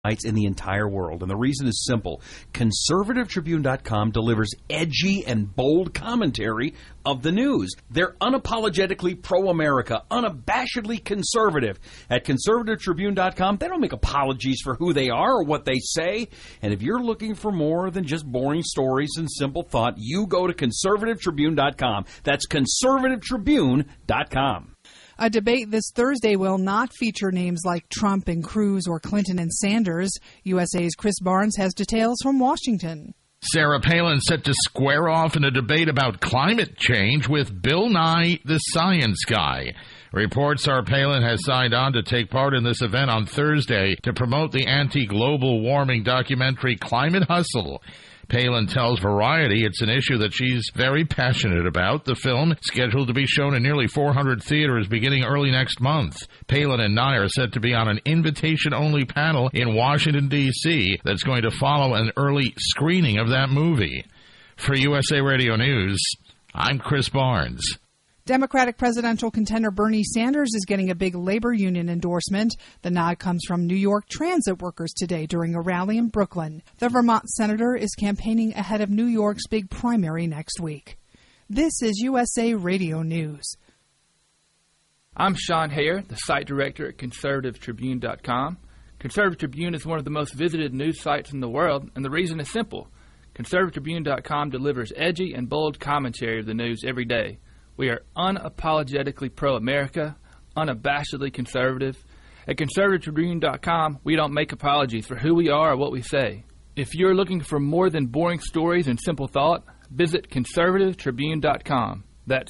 in the entire world. And the reason is simple. ConservativeTribune.com delivers edgy and bold commentary of the news. They're unapologetically pro-America, unabashedly conservative. At ConservativeTribune.com, they don't make apologies for who they are or what they say. And if you're looking for more than just boring stories and simple thought, you go to ConservativeTribune.com. That's ConservativeTribune.com. A debate this Thursday will not feature names like Trump and Cruz or Clinton and Sanders. USA's Chris Barnes has details from Washington. Sarah Palin set to square off in a debate about climate change with Bill Nye, the Science Guy. Reports are Palin has signed on to take part in this event on Thursday to promote the anti-global warming documentary Climate Hustle. Palin tells Variety it's an issue that she's very passionate about. The film, scheduled to be shown in nearly 400 theaters beginning early next month. Palin and Nye are set to be on an invitation-only panel in Washington, D.C. that's going to follow an early screening of that movie. For USA Radio News, I'm Chris Barnes. Democratic presidential contender Bernie Sanders is getting a big labor union endorsement. The nod comes from New York transit workers today during a rally in Brooklyn. The Vermont senator is campaigning ahead of New York's big primary next week. This is USA Radio News. I'm Sean Hayer, the site director at ConservativeTribune.com. Conservative Tribune is one of the most visited news sites in the world, and the reason is simple. ConservativeTribune.com delivers edgy and bold commentary of the news every day. We are unapologetically pro-America, unabashedly conservative. At ConservativeTribune.com, we don't make apologies for who we are or what we say. If you're looking for more than boring stories and simple thought, visit ConservativeTribune.com. That's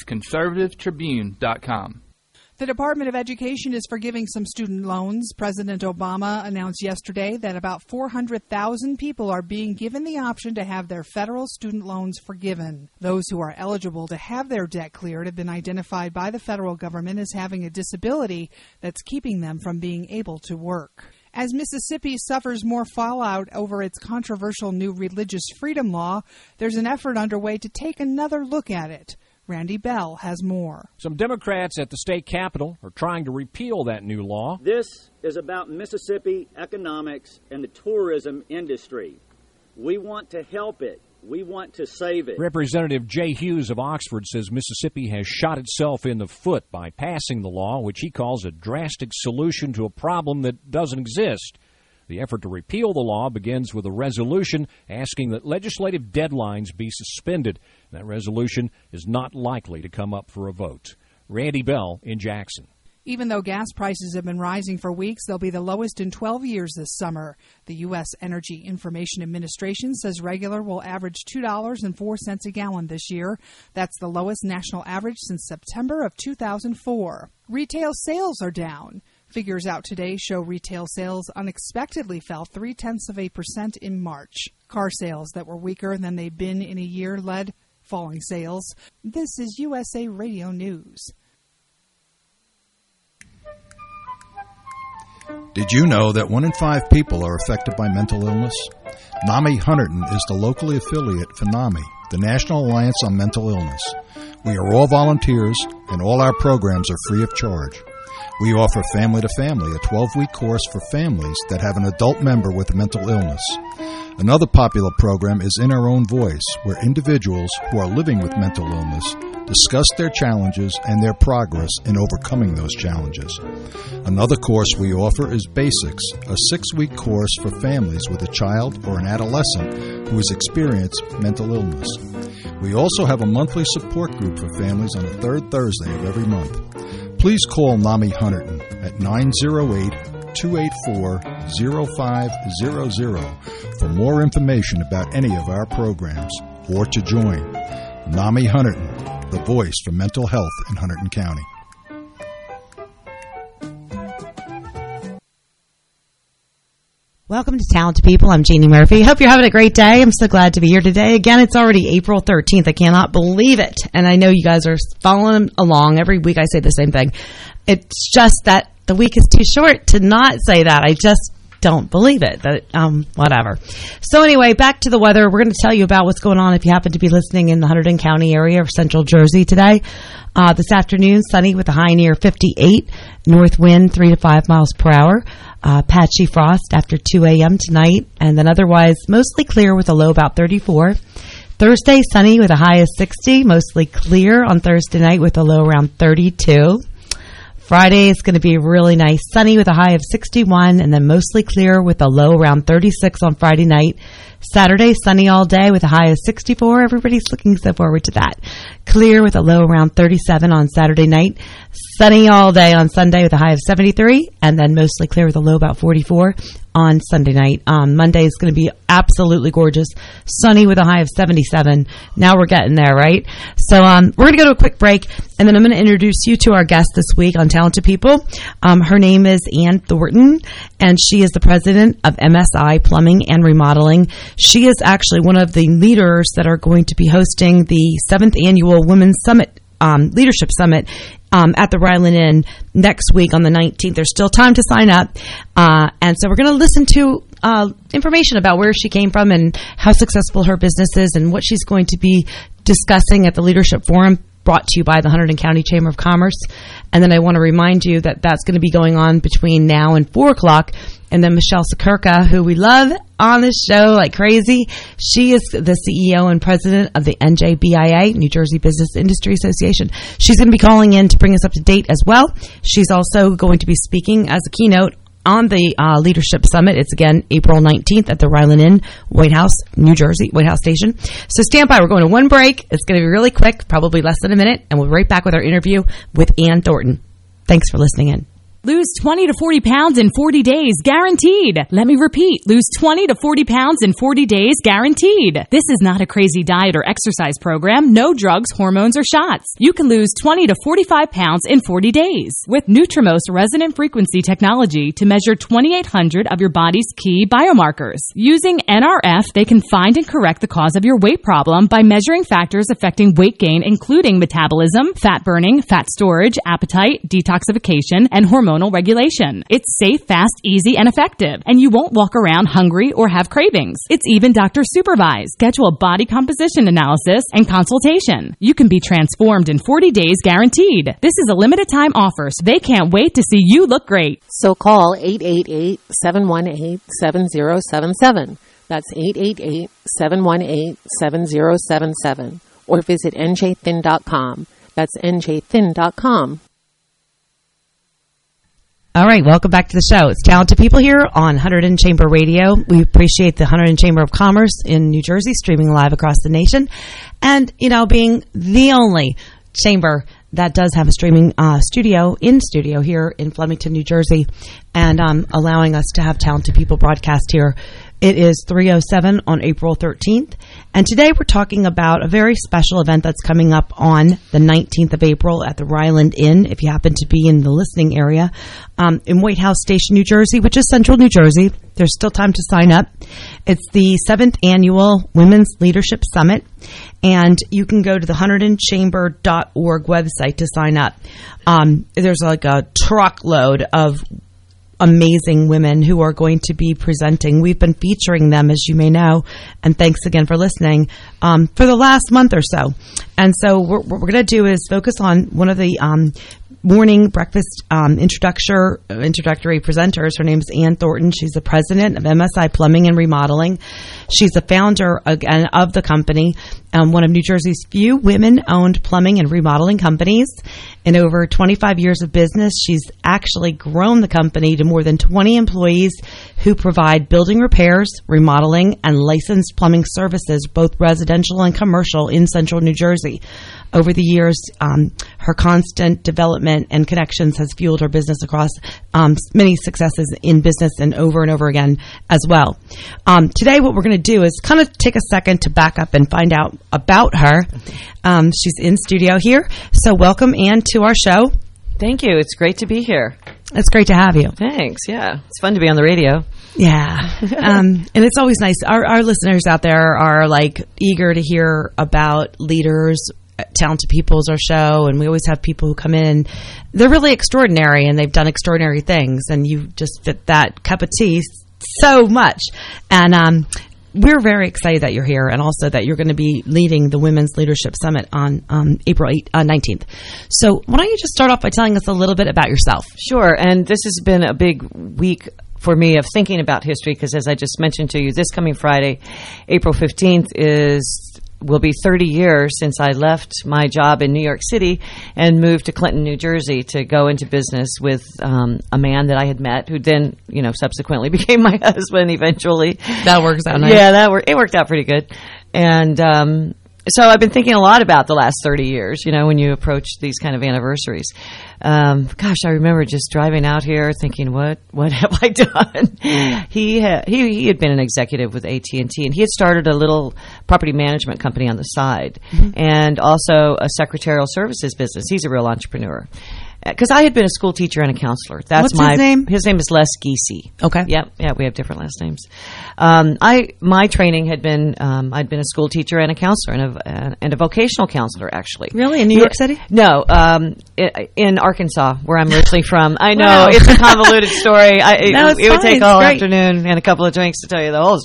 ConservativeTribune.com. The Department of Education is forgiving some student loans. President Obama announced yesterday that about 400,000 people are being given the option to have their federal student loans forgiven. Those who are eligible to have their debt cleared have been identified by the federal government as having a disability that's keeping them from being able to work. As Mississippi suffers more fallout over its controversial new religious freedom law, there's an effort underway to take another look at it. Randy Bell has more. Some Democrats at the state capitol are trying to repeal that new law. This is about Mississippi economics and the tourism industry. We want to help it. We want to save it. Representative Jay Hughes of Oxford says Mississippi has shot itself in the foot by passing the law, which he calls a drastic solution to a problem that doesn't exist. The effort to repeal the law begins with a resolution asking that legislative deadlines be suspended. That resolution is not likely to come up for a vote. Randy Bell in Jackson. Even though gas prices have been rising for weeks, they'll be the lowest in 12 years this summer. The U.S. Energy Information Administration says regular will average $2.04 a gallon this year. That's the lowest national average since September of 2004. Retail sales are down. Figures out today show retail sales unexpectedly fell 0.3% in March. Car sales that were weaker than they've been in a year led falling sales. This is USA Radio News. Did you know that 1 in 5 people are affected by mental illness? NAMI Hunterdon is the locally affiliate for NAMI, the National Alliance on Mental Illness. We are all volunteers, and all our programs are free of charge. We offer Family to Family, a 12-week course for families that have an adult member with a mental illness. Another popular program is In Our Own Voice, where individuals who are living with mental illness discuss their challenges and their progress in overcoming those challenges. Another course we offer is Basics, a 6-week course for families with a child or an adolescent who has experienced mental illness. We also have a monthly support group for families on the third Thursday of every month. Please call NAMI Hunterdon at 908-284-0500 for more information about any of our programs or to join. NAMI Hunterdon, the voice for mental health in Hunterdon County. Welcome to Talented People. I'm Jeannie Murphy. Hope you're having a great day. I'm so glad to be here today. Again, it's already April 13th. I cannot believe it. And I know you guys are following along. Every week I say the same thing. It's just that the week is too short to not say that. I just don't believe it. Whatever. So anyway, back to the weather. We're going to tell you about what's going on if you happen to be listening in the Hunterdon County area of central Jersey today. This afternoon, sunny with a high near 58. North wind 3 to 5 miles per hour. Patchy frost after 2 a.m. tonight, and then otherwise mostly clear with a low about 34. Thursday, sunny with a high of 60, mostly clear on Thursday night with a low around 32. Friday is going to be really nice, sunny with a high of 61, and then mostly clear with a low around 36 on Friday night. Saturday, sunny all day with a high of 64. Everybody's looking so forward to that. Clear with a low around 37 on Saturday night. Sunny all day on Sunday with a high of 73, and then mostly clear with a low about 44 on Sunday night. Monday is going to be absolutely gorgeous. Sunny with a high of 77. Now we're getting there, right? So we're going to go to a quick break, and then I'm going to introduce you to our guest this week on Talented People. Her name is Ann Thornton, and she is the president of MSI Plumbing and Remodeling. She is actually one of the leaders that are going to be hosting the 7th Annual Women's Summit, Leadership Summit, at the Ryland Inn next week on the 19th. There's still time to sign up. And so we're going to listen to information about where she came from and how successful her business is and what she's going to be discussing at the Leadership Forum, brought to you by the Hunterdon County Chamber of Commerce. And then I want to remind you that that's going to be going on between now and 4 o'clock. And then Michelle Sakurka, who we love on this show like crazy, she is the CEO and president of the NJBIA, New Jersey Business Industry Association. She's going to be calling in to bring us up to date as well. She's also going to be speaking as a keynote on the Leadership Summit. It's again April 19th at the Ryland Inn, White House, New Jersey, White House Station. So stand by. We're going to one break. It's going to be really quick, probably less than a minute, and we'll be right back with our interview with Ann Thornton. Thanks for listening in. Lose 20 to 40 pounds in 40 days, guaranteed. Let me repeat. Lose 20 to 40 pounds in 40 days, guaranteed. This is not a crazy diet or exercise program. No drugs, hormones, or shots. You can lose 20 to 45 pounds in 40 days with Nutrimost resonant frequency technology to measure 2,800 of your body's key biomarkers. Using NRF, they can find and correct the cause of your weight problem by measuring factors affecting weight gain, including metabolism, fat burning, fat storage, appetite, detoxification, and hormonal regulation. It's safe, fast, easy, and effective, and you won't walk around hungry or have cravings. It's even doctor supervised. Schedule a body composition analysis and consultation. You can be transformed in 40 days guaranteed. This is a limited time offer, so they can't wait to see you look great. So call 888-718-7077. That's 888-718-7077. Or visit njthin.com. That's njthin.com. All right, welcome back to the show. It's Talented People here on Hunterdon Chamber Radio. We appreciate the Hunterdon Chamber of Commerce in New Jersey, streaming live across the nation. And, you know, being the only chamber that does have a streaming studio here in Flemington, New Jersey, and allowing us to have Talented People broadcast here. It is 3:07 on April 13th, and today we're talking about a very special event that's coming up on the 19th of April at the Ryland Inn, if you happen to be in the listening area, in White House Station, New Jersey, which is central New Jersey. There's still time to sign up. It's the 7th Annual Women's Leadership Summit, and you can go to the HunterdonChamber.org website to sign up. There's like a truckload of amazing women who are going to be presenting. We've been featuring them, as you may know, and thanks again for listening, for the last month or so. And so what we're going to do is focus on one of the morning breakfast introductory presenters. Her name is Ann Thornton. She's the president of MSI Plumbing and Remodeling. She's the founder again of the company, one of New Jersey's few women-owned plumbing and remodeling companies. In over 25 years of business, she's actually grown the company to more than 20 employees who provide building repairs, remodeling, and licensed plumbing services, both residential and commercial, in central New Jersey. Over the years, her constant development and connections has fueled her business across many successes in business and over again as well. Today, what we're going to do is kind of take a second to back up and find out about her. She's in studio here. So welcome, Ann, to our show. Thank you. It's great to be here. It's great to have you. Thanks. Yeah. It's fun to be on the radio. Yeah. And it's always nice. Our listeners out there are like eager to hear about leaders. Talented People is our show, and we always have people who come in. They're really extraordinary, and they've done extraordinary things, and you just fit that cup of tea so much. And we're very excited that you're here, and also that you're going to be leading the Women's Leadership Summit on April 19th. So why don't you just start off by telling us a little bit about yourself? Sure, and this has been a big week for me of thinking about history, because as I just mentioned to you, this coming Friday, April 15th, will be 30 years since I left my job in New York City and moved to Clinton, New Jersey to go into business with a man that I had met, who then, subsequently became my husband eventually. That works out nice. Yeah, it worked out pretty good. And so I've been thinking a lot about the last 30 years, when you approach these kind of anniversaries. Gosh, I remember just driving out here thinking, what have I done? He had been an executive with AT&T, and he had started a little property management company on the side, and also a secretarial services business. He's a real entrepreneur. Because I had been a school teacher and a counselor. What's his name? His name is Les Giese. Okay. Yeah, we have different last names. My training had been I'd been a school teacher and a counselor and a vocational counselor, actually. Really, in New York City? No, in Arkansas, where I'm originally from. I know it's a convoluted story. It would take all afternoon and a couple of drinks to tell you the whole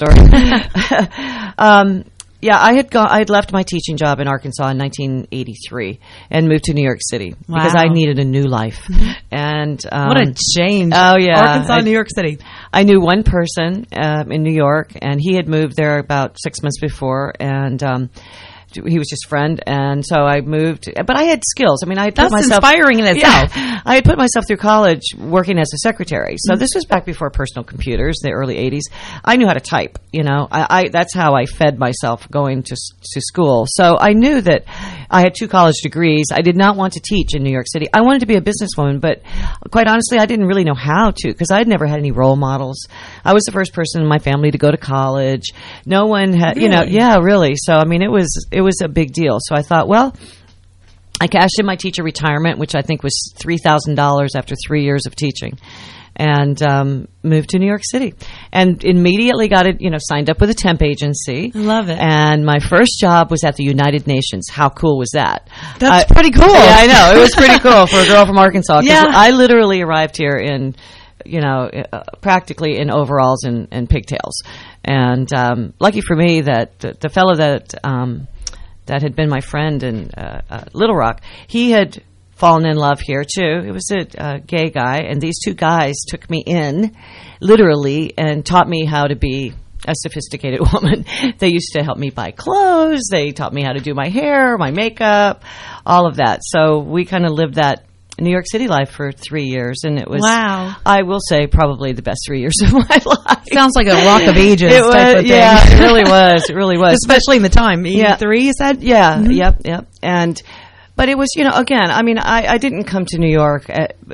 story. Yeah, I had left my teaching job in Arkansas in 1983 and moved to New York City because I needed a new life. And what a change! Oh yeah, Arkansas, New York City. I knew one person in New York, and he had moved there about 6 months before, and he was just a friend, and so I moved. But I had skills. I mean, That's inspiring in itself. Yeah, I had put myself through college working as a secretary. So this was back before personal computers, the early 80s. I knew how to type. That's how I fed myself going to school. So I knew that I had 2 college degrees. I did not want to teach in New York City. I wanted to be a businesswoman, but quite honestly, I didn't really know how to, because I had never had any role models. I was the first person in my family to go to college. No one had, really. So I mean, it was a big deal. So I thought, well, I cashed in my teacher retirement, which I think was $3,000 after 3 years of teaching, and moved to New York City, and immediately got it, signed up with a temp agency. I love it. And my first job was at the United Nations. How cool was that? That's pretty cool. Yeah, I know. It was pretty cool for a girl from Arkansas. Yeah. I literally arrived here in, practically in overalls and pigtails. And lucky for me that the fellow that had been my friend in Little Rock, he had fallen in love here too. It was a gay guy, and these 2 guys took me in literally and taught me how to be a sophisticated woman. They used to help me buy clothes. They taught me how to do my hair, my makeup, all of that. So we kind of lived that New York City life for 3 years, and it was, wow, I will say, probably the best 3 years of my life. Sounds like a rock of ages type of thing. Yeah, it really was. It really was. Especially in the time. 83, you said? Yeah, yep. But it was, again, I mean, I didn't come to New York,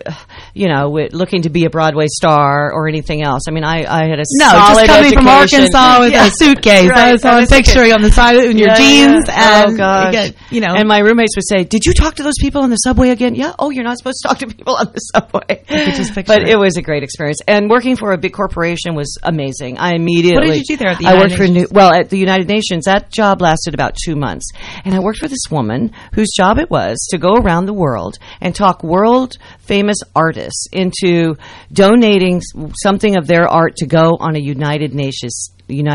looking to be a Broadway star or anything else. I mean, I had a solid just coming education. from Arkansas with a suitcase. Right. I saw a picture on the side in your jeans. Yeah. And, oh, gosh. And my roommates would say, did you talk to those people on the subway again? Yeah. Oh, you're not supposed to talk to people on the subway. But it was a great experience. And working for a big corporation was amazing. I immediately... What did you do there at the United Nations? At the United Nations, that job lasted about 2 months. And I worked for this woman whose job it was to go around the world and talk world famous artists into donating something of their art to go on a United Nations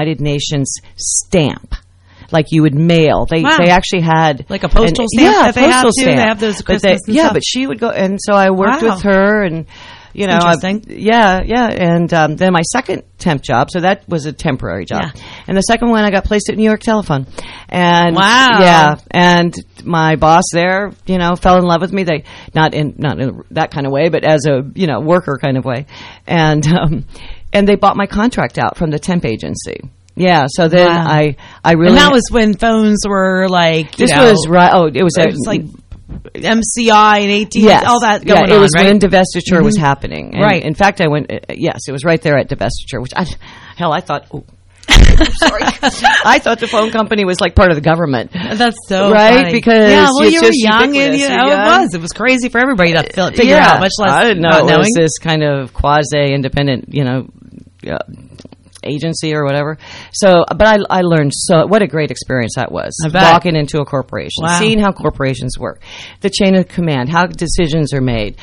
stamp, like you would mail. They actually had like a postal stamp. Yeah, that they have too. They have those Christmas and stuff. But she would go, and so I worked with her, and interesting. And then my second temp job, so that was a temporary job. Yeah. And the second one, I got placed at New York Telephone. And and my boss there, fell in love with me. They not in that kind of way, but as a worker kind of way. And they bought my contract out from the temp agency. Yeah, so then I really... And that was when phones were like, This was right... Oh, it was like MCI and AT&T, all that going on, it was right? when divestiture was happening. And right. In fact, I went... yes, it was right there at divestiture, which I thought... Oh, sorry. I thought the phone company was like part of the government. That's so right funny. Because you were young, and it was crazy for everybody to figure out, much less I didn't know it was this kind of quasi-independent, agency or whatever. So, but I learned what a great experience that was. I bet. Walking into a corporation, Wow. seeing how corporations work, the chain of command, how decisions are made.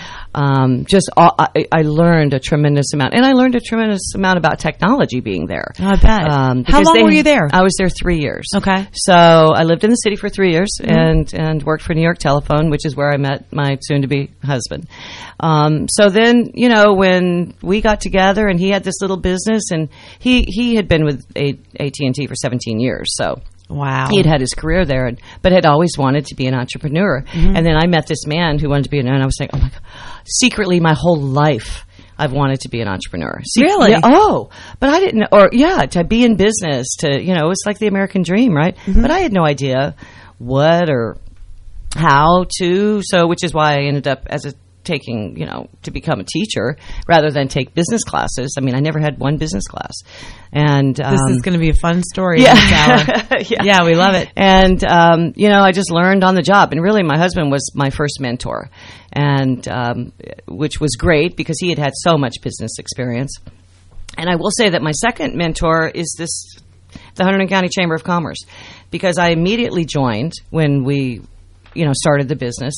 I learned a tremendous amount, and I learned a tremendous amount about technology being there. I bet. How long were you there? I was there 3 years. Okay. So I lived in the city for 3 years and worked for New York Telephone, which is where I met my soon-to-be husband. So then, when we got together, and he had this little business, and he had been with AT&T for 17 years, so. Wow. He had his career there, but had always wanted to be an entrepreneur. And then I met this man who wanted to be and I was saying, oh my God, secretly my whole life I've wanted to be an entrepreneur. Really? Yeah, but I didn't know, to be in business, it's like the American dream, right? But I had no idea what or how to, which is why I ended up taking, to become a teacher rather than take business classes. I mean, I never had one business class. And this is going to be a fun story. Yeah. This hour. Yeah, we love it. And, I just learned on the job. And really, my husband was my first mentor, and which was great because he had so much business experience. And I will say that my second mentor is the Hunterdon County Chamber of Commerce, because I immediately joined when we, started the business.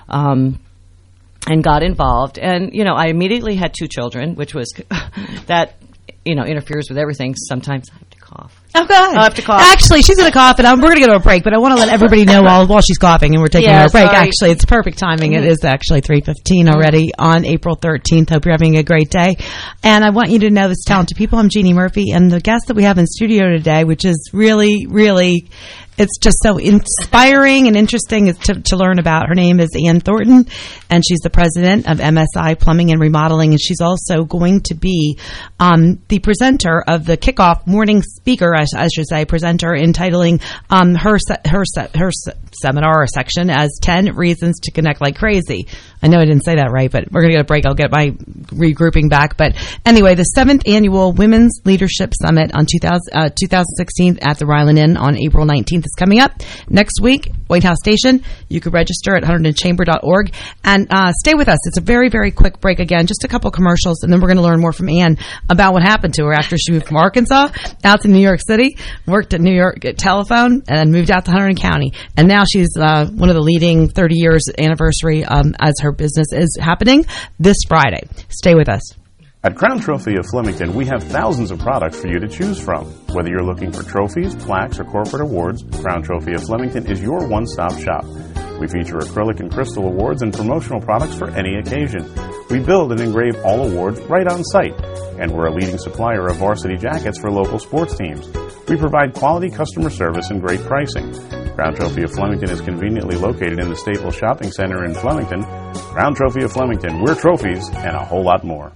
And got involved. And, I immediately had 2 children, which was that, interferes with everything. Sometimes I have to cough. Oh, God. I have to cough. Actually, she's going to cough, and we're going to go to a break, but I want to let everybody know while she's coughing, and we're taking a break. Sorry. Actually, it's perfect timing. It is actually 3:15 already on April 13th. Hope you're having a great day. And I want you to know this, talented people. I'm Jeannie Murphy, and the guest that we have in studio today, which is really, really... it's just so inspiring and interesting to learn about. Her name is Ann Thornton, and she's the president of MSI Plumbing and Remodeling, and she's also going to be the presenter of the kickoff morning speaker, I should say, presenter, entitling her seminar or section as 10 Reasons to Connect Like Crazy. I know I didn't say that right, but we're going to get a break. I'll get my regrouping back. But anyway, the 7th Annual Women's Leadership Summit on 2016 at the Ryland Inn on April 19th is coming up next week, White House Station. You can register at HunterdonChamber.org. And stay with us. It's a very, very quick break again, just a couple commercials, and then we're going to learn more from Ann about what happened to her after she moved from Arkansas out to New York City, worked at New York Telephone, and then moved out to Hunterdon County. And now she's one of the leading 30 years anniversary as her business is happening this Friday. Stay with us. At Crown Trophy of Flemington, we have thousands of products for you to choose from. Whether you're looking for trophies, plaques, or corporate awards, Crown Trophy of Flemington is your one-stop shop. We feature acrylic and crystal awards and promotional products for any occasion. We build and engrave all awards right on site, and we're a leading supplier of varsity jackets for local sports teams. We provide quality customer service and great pricing. Crown Trophy of Flemington is conveniently located in the Staples Shopping Center in Flemington. Crown Trophy of Flemington, we're trophies and a whole lot more.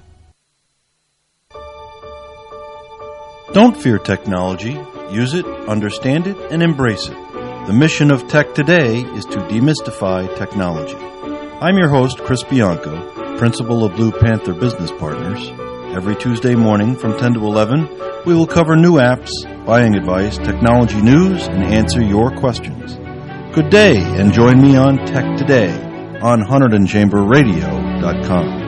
Don't fear technology. Use it, understand it, and embrace it. The mission of Tech Today is to demystify technology. I'm your host, Chris Bianco, principal of Blue Panther Business Partners. Every Tuesday morning from 10 to 11, we will cover new apps, buying advice, technology news, and answer your questions. Good day, and join me on Tech Today on HunterdonChamberRadio.com.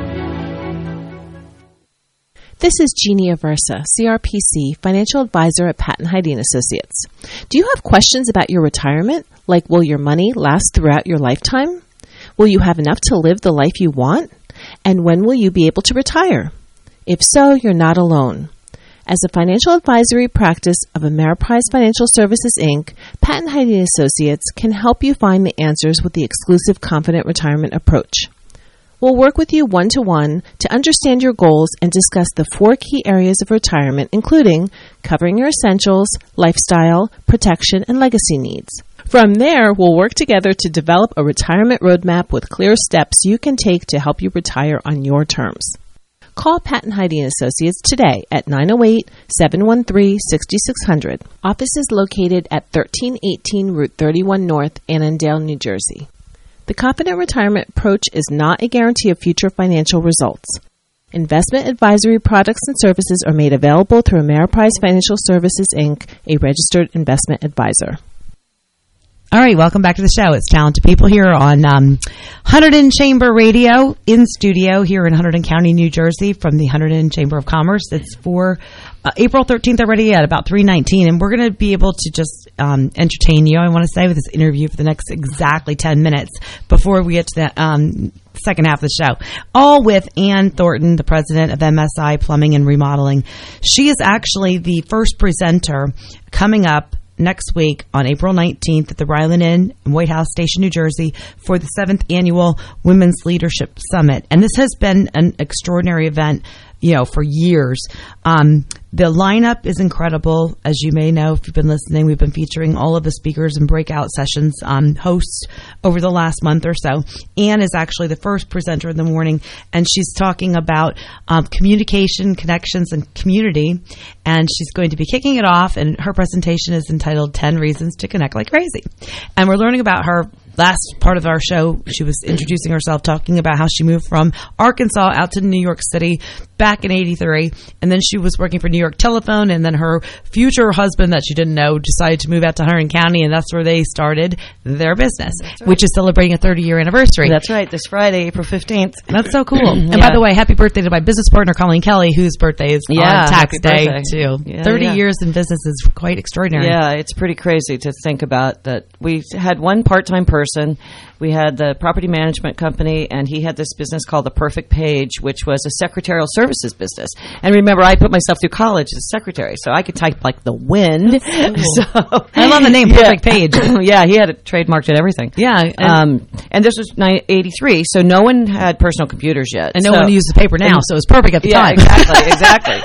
This is Jeannie Aversa, CRPC, financial advisor at Patton Hyde & Associates. Do you have questions about your retirement? Like, will your money last throughout your lifetime? Will you have enough to live the life you want? And when will you be able to retire? If so, you're not alone. As a financial advisory practice of Ameriprise Financial Services, Inc., Patton Hyde & Associates can help you find the answers with the exclusive Confident Retirement approach. We'll work with you one-to-one to understand your goals and discuss the 4 key areas of retirement, including covering your essentials, lifestyle, protection, and legacy needs. From there, we'll work together to develop a retirement roadmap with clear steps you can take to help you retire on your terms. Call Patton Hyde & Associates today at 908-713-6600. Office is located at 1318 Route 31 North, Annandale, New Jersey. The Confident Retirement approach is not a guarantee of future financial results. Investment advisory products and services are made available through Ameriprise Financial Services, Inc., a registered investment advisor. All right, welcome back to the show. It's Talented People here on Hunterdon Chamber Radio, in studio here in Hunterdon County, New Jersey, from the Hunterdon Chamber of Commerce. It's for April 13th already at about 3:19, and we're going to be able to just entertain you, I want to say, with this interview for the next exactly 10 minutes before we get to the second half of the show. All with Ann Thornton, the president of MSI Plumbing and Remodeling. She is actually the first presenter coming up next week on April 19th at the Ryland Inn in White House Station, New Jersey, for the 7th Annual Women's Leadership Summit. And this has been an extraordinary event, for years. The lineup is incredible. As you may know, if you've been listening, we've been featuring all of the speakers and breakout sessions hosts over the last month or so. Ann is actually the first presenter in the morning, and she's talking about communication, connections, and community. And she's going to be kicking it off, and her presentation is entitled 10 Reasons to Connect Like Crazy. And we're learning about her. Last part of our show, she was introducing herself, talking about how she moved from Arkansas out to New York City back in '83, and then she was working for New York Telephone, and then her future husband that she didn't know decided to move out to Hunterdon County, and that's where they started their business, which is celebrating a 30-year anniversary. That's right, this Friday, April 15th. That's so cool. And by the way, happy birthday to my business partner, Colleen Kelly, whose birthday is on tax day, too. Yeah, 30 years in business is quite extraordinary. Yeah, it's pretty crazy to think about that. We had one part-time person. We had the property management company, and he had this business called The Perfect Page, which was a secretarial services business. And remember, I put myself through college as a secretary, so I could type like the wind. So, I love the name Perfect Page. Yeah, he had it trademarked and everything. Yeah. And this was 83, so no one had personal computers yet. And no one uses paper now, so it was perfect at the time. Exactly.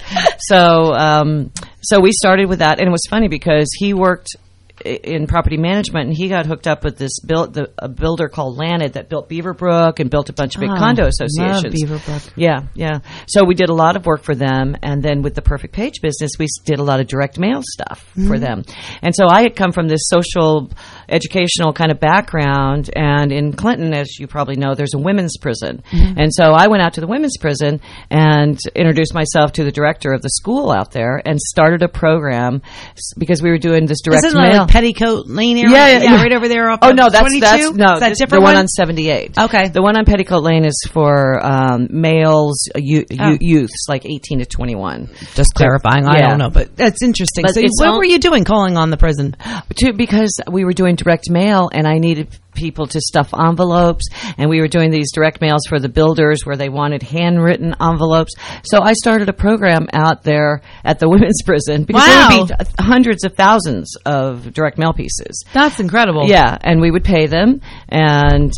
So we started with that, and it was funny because he worked in property management, and he got hooked up with this a builder called Lanad that built Beaverbrook and built a bunch of big condo associations. Love Beaverbrook. Yeah. So we did a lot of work for them, and then with the Perfect Page business, we did a lot of direct mail stuff for them. And so I had come from this social, educational kind of background, and in Clinton, as you probably know, there's a women's prison. And so I went out to the women's prison and introduced myself to the director of the school out there and started a program because we were doing this direct mail. Petticoat Lane area? Yeah, right over there off that's 22? That's different the one on 78. Okay. The one on Petticoat Lane is for males, youths, like 18 to 21. Just clarifying. I don't know, but that's interesting. But so what were you doing calling on the prison? Because we were doing direct mail, and I needed people to stuff envelopes, and we were doing these direct mails for the builders where they wanted handwritten envelopes. So I started a program out there at the women's prison because there would be hundreds of thousands of direct mail pieces. That's incredible. Yeah, and we would pay them, and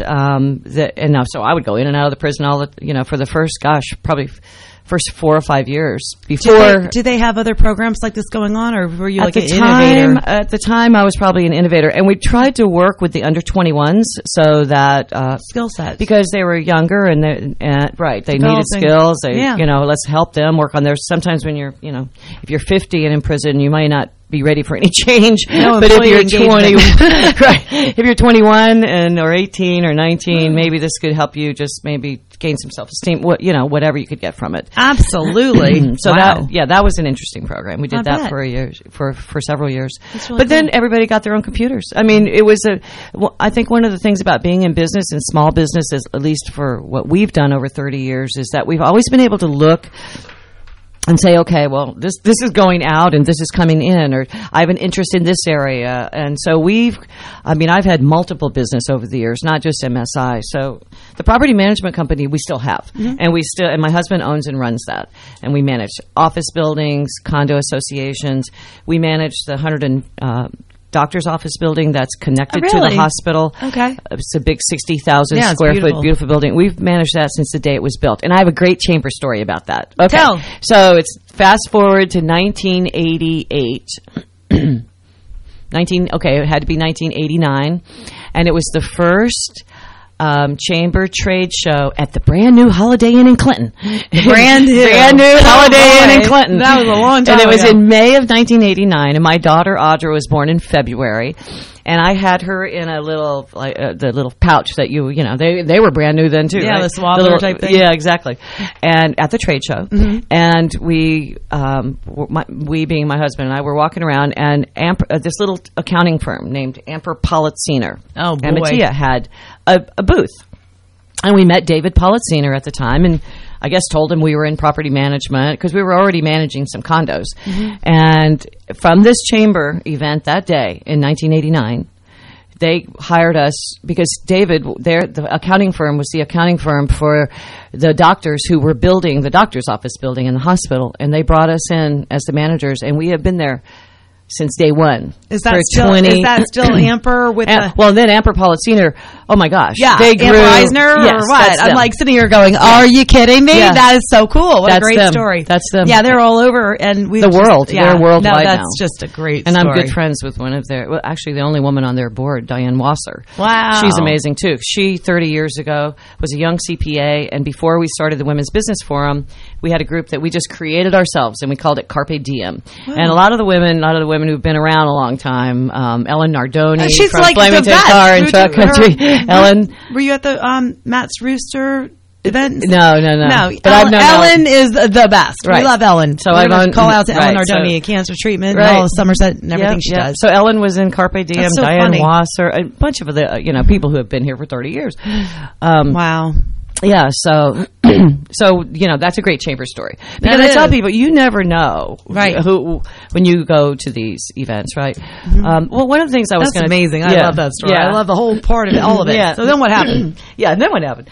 so I would go in and out of the prison for the first probably 4 or 5 years before. Do they have other programs like this going on, or were you like an innovator? At the time, I was probably an innovator, and we tried to work with the under 21s so that skill sets, because they were younger and they needed skills. Let's help them work on theirs. Sometimes when you're if you're 50 and in prison, you might not be ready for any change. No, but if you're 20, if you're 21 or 18 or 19, maybe this could help you just maybe gain some self-esteem. Whatever you could get from it. Absolutely. So that was an interesting program. We did that for several years. Really then everybody got their own computers. I mean, it was I think one of the things about being in business and small businesses, at least for what we've done over 30 years, is that we've always been able to look and say, okay, well, this is going out and this is coming in, or I have an interest in this area. And so I've had multiple business over the years, not just MSI. So the property management company we still have, and my husband owns and runs that. And we manage office buildings, condo associations. We manage the Hunterdon doctor's office building that's connected to the hospital. Okay. It's a big 60,000 square foot beautiful building. We've managed that since the day it was built. And I have a great chamber story about that. Okay. Tell. So it's fast forward to 1988. It had to be 1989. And it was the first Chamber Trade Show at the brand new Holiday Inn in Clinton. Brand new Holiday Inn in Clinton. That was a long time And it was ago. in May of 1989, and my daughter Audra was born in February. And I had her in a little, the little pouch that they were brand new then too. Yeah, right? the swaddler type thing. Yeah, exactly. And at the trade show, and we being my husband and I were walking around, and this little accounting firm named Amper Politziner, Amatia, had a booth, and we met David Politziner at the time, and I guess told him we were in property management because we were already managing some condos. And from this chamber event that day in 1989, they hired us because David, the accounting firm was the accounting firm for the doctors who were building the doctor's office building in the hospital. And they brought us in as the managers, and we have been there since day one. Is that still Amper with well, then Amper Politziner, oh my gosh. Yeah, they grew. Amper Eisner or what? I'm like sitting here going, are you kidding me? Yeah. That is so cool. What That's a great them. story. That's them. Yeah, they're all over and the world. Yeah, they're worldwide now. That's just a great and story. I'm good friends with one of actually the only woman on their board, Diane Wasser. Wow. She's amazing too. She, 30 years ago, was a young CPA, and before we started the Women's Business Forum, we had a group that we just created ourselves, and we called it Carpe Diem. Wow. And a lot of the women who've been around a long time, Ellen Nardoni she's from like Flamington the best. Car and Truck Country. Ellen. Were you at the Matt's Rooster event? No. But Ellen is the best. Right. We love Ellen. So I I call out to Ellen Nardoni, cancer treatment, and all of Somerset and everything she does. So Ellen was in Carpe Diem, That's so Diane funny. Wasser, a bunch of the people who have been here for 30 years. Wow. Yeah, so that's a great chamber story. Because I tell people, you never know, right? Who when you go to these events, right? Well, one of the things I was That's amazing. I love that story. I love the whole part of it, all of it. Yeah. So then what happened? And then what happened?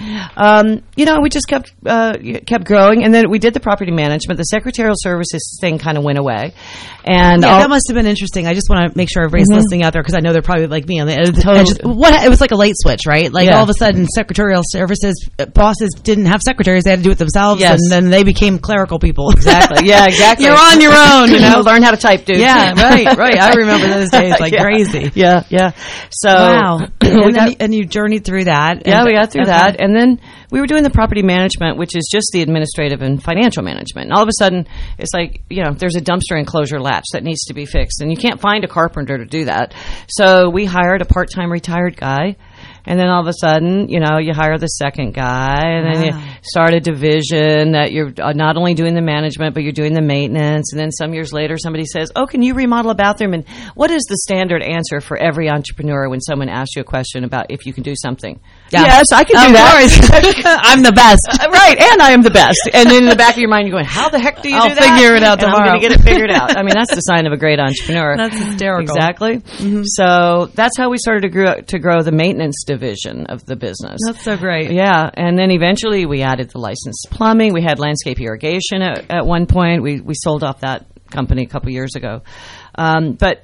We just kept growing, and then we did the property management. The secretarial services thing kind of went away, and that must have been interesting. I just want to make sure everybody's listening out there because I know they're probably like me on the edge. It was like a light switch, right? Like all of a sudden, secretarial services bosses didn't have secretaries; they had to do it themselves, and then they became clerical people. Exactly. Yeah, exactly. You're on your own. Learn how to type, dude. Yeah, right. I remember those days like crazy. Yeah. So wow. And you journeyed through that. Yeah, we got through that, and then we were doing the property management, which is just the administrative and financial management. And all of a sudden, it's like there's a dumpster enclosure latch that needs to be fixed, and you can't find a carpenter to do that. So we hired a part-time retired guy. And then all of a sudden, you hire the second guy, and then you start a division that you're not only doing the management, but you're doing the maintenance. And then some years later, somebody says, "Oh, can you remodel a bathroom?" And what is the standard answer for every entrepreneur when someone asks you a question about if you can do something? Yeah. Yes, I can do that. I'm the best. Right, and I am the best. And then in the back of your mind, you're going, how the heck do you do that? I'll figure it out tomorrow. I'm going to get it figured out. I mean, that's the sign of a great entrepreneur. That's hysterical. Exactly. Mm-hmm. So that's how we started to grow the maintenance division of the business. That's so great. Yeah, and then eventually we added the licensed plumbing. We had landscape irrigation at one point. We sold off that company a couple years ago. But,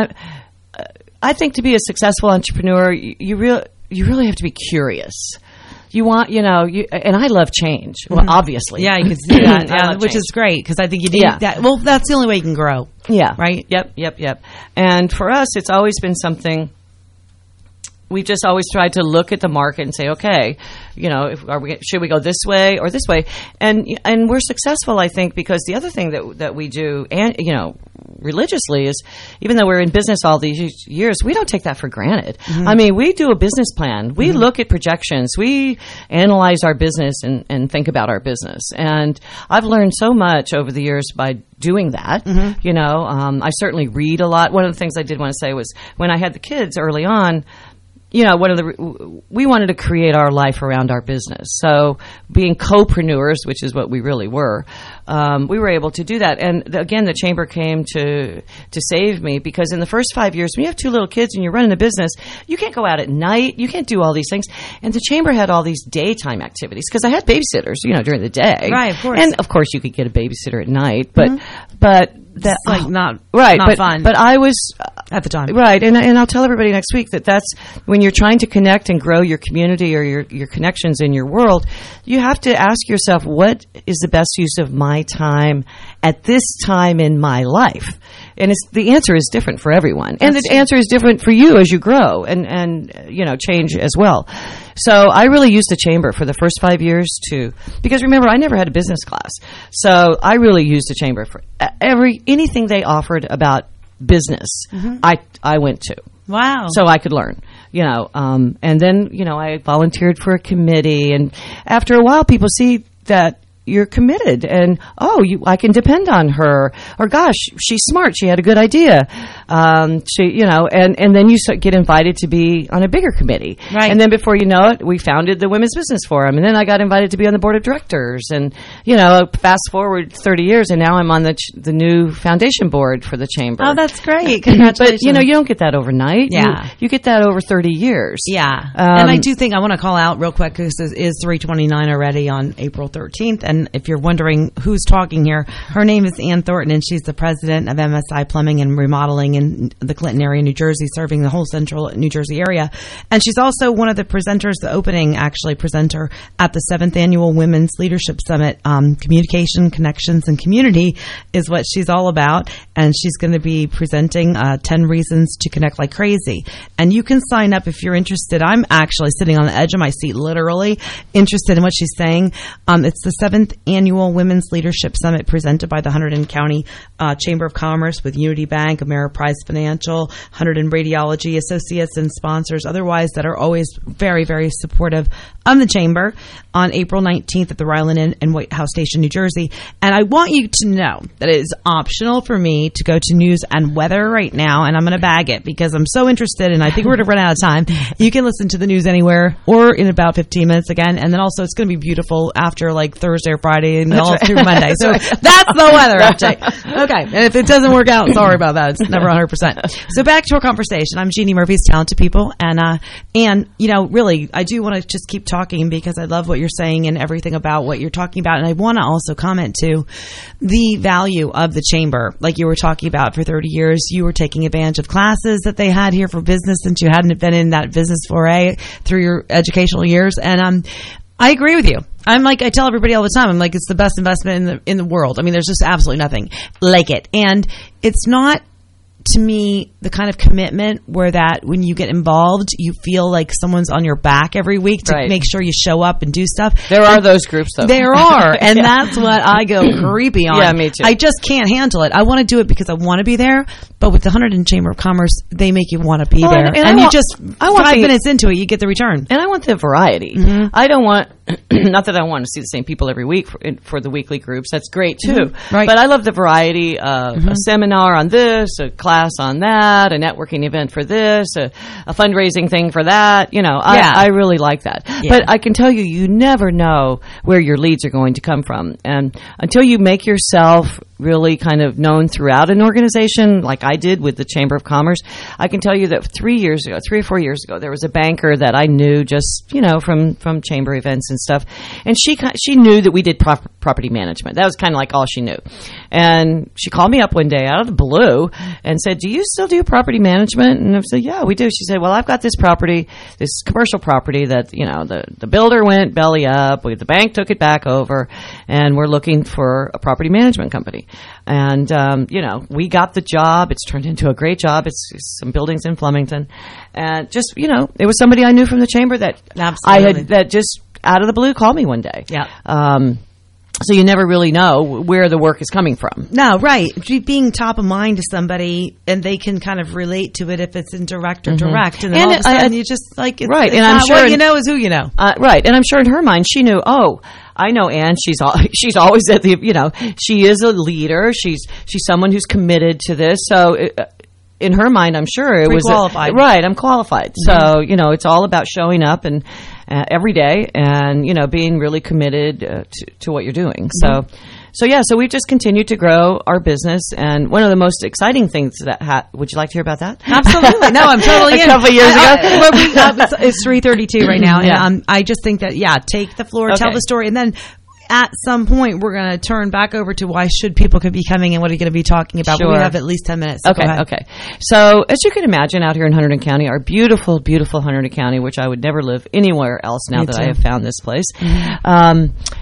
I think to be a successful entrepreneur, you really have to be curious. You want, and I love change. Well, obviously. Yeah, you can see that, which is great because I think you need that. Well, that's the only way you can grow. Yeah. Right? Yep. And for us, it's always been something. We've just always tried to look at the market and say, okay, should we go this way or this way? And we're successful, I think, because the other thing that we do, and religiously, is even though we're in business all these years, we don't take that for granted. Mm-hmm. I mean, we do a business plan. We look at projections. We analyze our business and think about our business. And I've learned so much over the years by doing that. Mm-hmm. I certainly read a lot. One of the things I did want to say was when I had the kids early on, we wanted to create our life around our business. So being co-preneurs, which is what we really were, we were able to do that. And again, the chamber came to save me because in the first 5 years, when you have two little kids and you're running a business, you can't go out at night. You can't do all these things. And the chamber had all these daytime activities because I had babysitters, during the day. Right, of course. And of course, you could get a babysitter at night, but that's not fun. But I was at the time, right, and I'll tell everybody next week that's when you're trying to connect and grow your community or your connections in your world, you have to ask yourself, what is the best use of my time at this time in my life? And the answer is different for everyone. And the answer is different for you as you grow and change as well. So I really used the chamber for the first 5 years because remember, I never had a business class. So I really used the chamber for anything they offered about business. I went to. Wow. So I could learn, and then, I volunteered for a committee, and after a while people see that you're committed and I can depend on her, or gosh, she's smart, she had a good idea, and then you get invited to be on a bigger committee, right? And then before you know it, we founded the Women's Business Forum, and then I got invited to be on the board of directors, and fast forward 30 years, and now I'm on the new foundation board for the chamber. Oh, that's great! Congratulations. But you don't get that overnight. Yeah, you get that over 30 years. Yeah, and I do think I want to call out real quick because it is 329 already on April 13th. And if you're wondering who's talking here, her name is Ann Thornton, and she's the president of MSI Plumbing and Remodeling in the Clinton area, New Jersey, serving the whole central New Jersey area. And she's also one of the presenters, the opening presenter at the 7th Annual Women's Leadership Summit. Communication, connections, and community is what she's all about. And she's going to be presenting 10 Reasons to Connect Like Crazy. And you can sign up if you're interested. I'm actually sitting on the edge of my seat, literally interested in what she's saying. It's the 7th Annual Women's Leadership Summit presented by the Hunterdon County Chamber of Commerce with Unity Bank, Ameriprise Financial, Hunterdon Radiology Associates, and sponsors otherwise that are always very, very supportive of the Chamber on April 19th at the Ryland Inn in White House Station, New Jersey. And I want you to know that it is optional for me to go to news and weather right now, and I'm going to bag it because I'm so interested, and I think we're going to run out of time. You can listen to the news anywhere or in about 15 minutes again, and then also it's going to be beautiful after like Thursday or Friday and all through Monday. So that's the weather update. Okay, and if it doesn't work out, sorry about that. It's never 100%. So back to our conversation. I'm Jeannie Murphy's Talented People, and really, I do want to just keep talking because I love what you're saying and everything about what you're talking about, and I want to also comment to the value of the chamber. Like you were talking about, for 30 years, you were taking advantage of classes that they had here for business since you hadn't been in that business foray through your educational years, and I agree with you. I tell everybody all the time, I'm like, it's the best investment in the world. I mean, there's just absolutely nothing like it. And it's not, to me, the kind of commitment where that when you get involved, you feel like someone's on your back every week to make sure you show up and do stuff. There are those groups, though. There are. And that's what I go creepy on. Yeah, me too. I just can't handle it. I want to do it because I want to be there. But with the Hunterdon Chamber of Commerce, they make you want to be there. And you just, 5 minutes into it, you get the return. And I want the variety. Mm-hmm. I don't want, not that I want to see the same people every week for the weekly groups. That's great, too. Mm-hmm. Right. But I love the variety of a seminar on this, a class on that, a networking event for this, a fundraising thing for that. I really like that. Yeah. But I can tell you, you never know where your leads are going to come from. And until you make yourself really kind of known throughout an organization, like I did with the Chamber of Commerce, I can tell you that 3 or 4 years ago, there was a banker that I knew just, from chamber events and stuff. And she knew that we did property management. That was kind of like all she knew. And she called me up one day out of the blue and said, "Do you still do property management?" And I said, "Yeah, we do." She said, "Well, I've got this property, this commercial property that, the builder went belly up. The bank took it back over, and we're looking for a property management company." And, we got the job. It's turned into a great job. It's some buildings in Flemington. And just, it was somebody I knew from the chamber that that just out of the blue called me one day. Yeah. So you never really know where the work is coming from. No, right. Being top of mind to somebody, and they can kind of relate to it if it's indirect or direct. And then all of a sudden you just like, it's, right. It's and not I'm sure what you know is who you know. Right. And I'm sure in her mind, she knew, I know Ann. She's always at the, she is a leader. She's someone who's committed to this. So in her mind, I'm sure it was qualified. Right. I'm qualified. Mm-hmm. So, it's all about showing up and every day and, being really committed to what you're doing. Mm-hmm. So we've just continued to grow our business, and one of the most exciting things would you like to hear about that? Absolutely. No, I'm totally in. A couple of years ago. It's 3:32 right now, and I just think that, take the floor, tell the story, and then at some point we're going to turn back over to why should people could be coming and what are you going to be talking about. Sure. We have at least 10 minutes. So Okay. So as you can imagine, out here in Hunterdon County, our beautiful, beautiful Hunterdon County, which I would never live anywhere else now that I have found this place. Mm-hmm.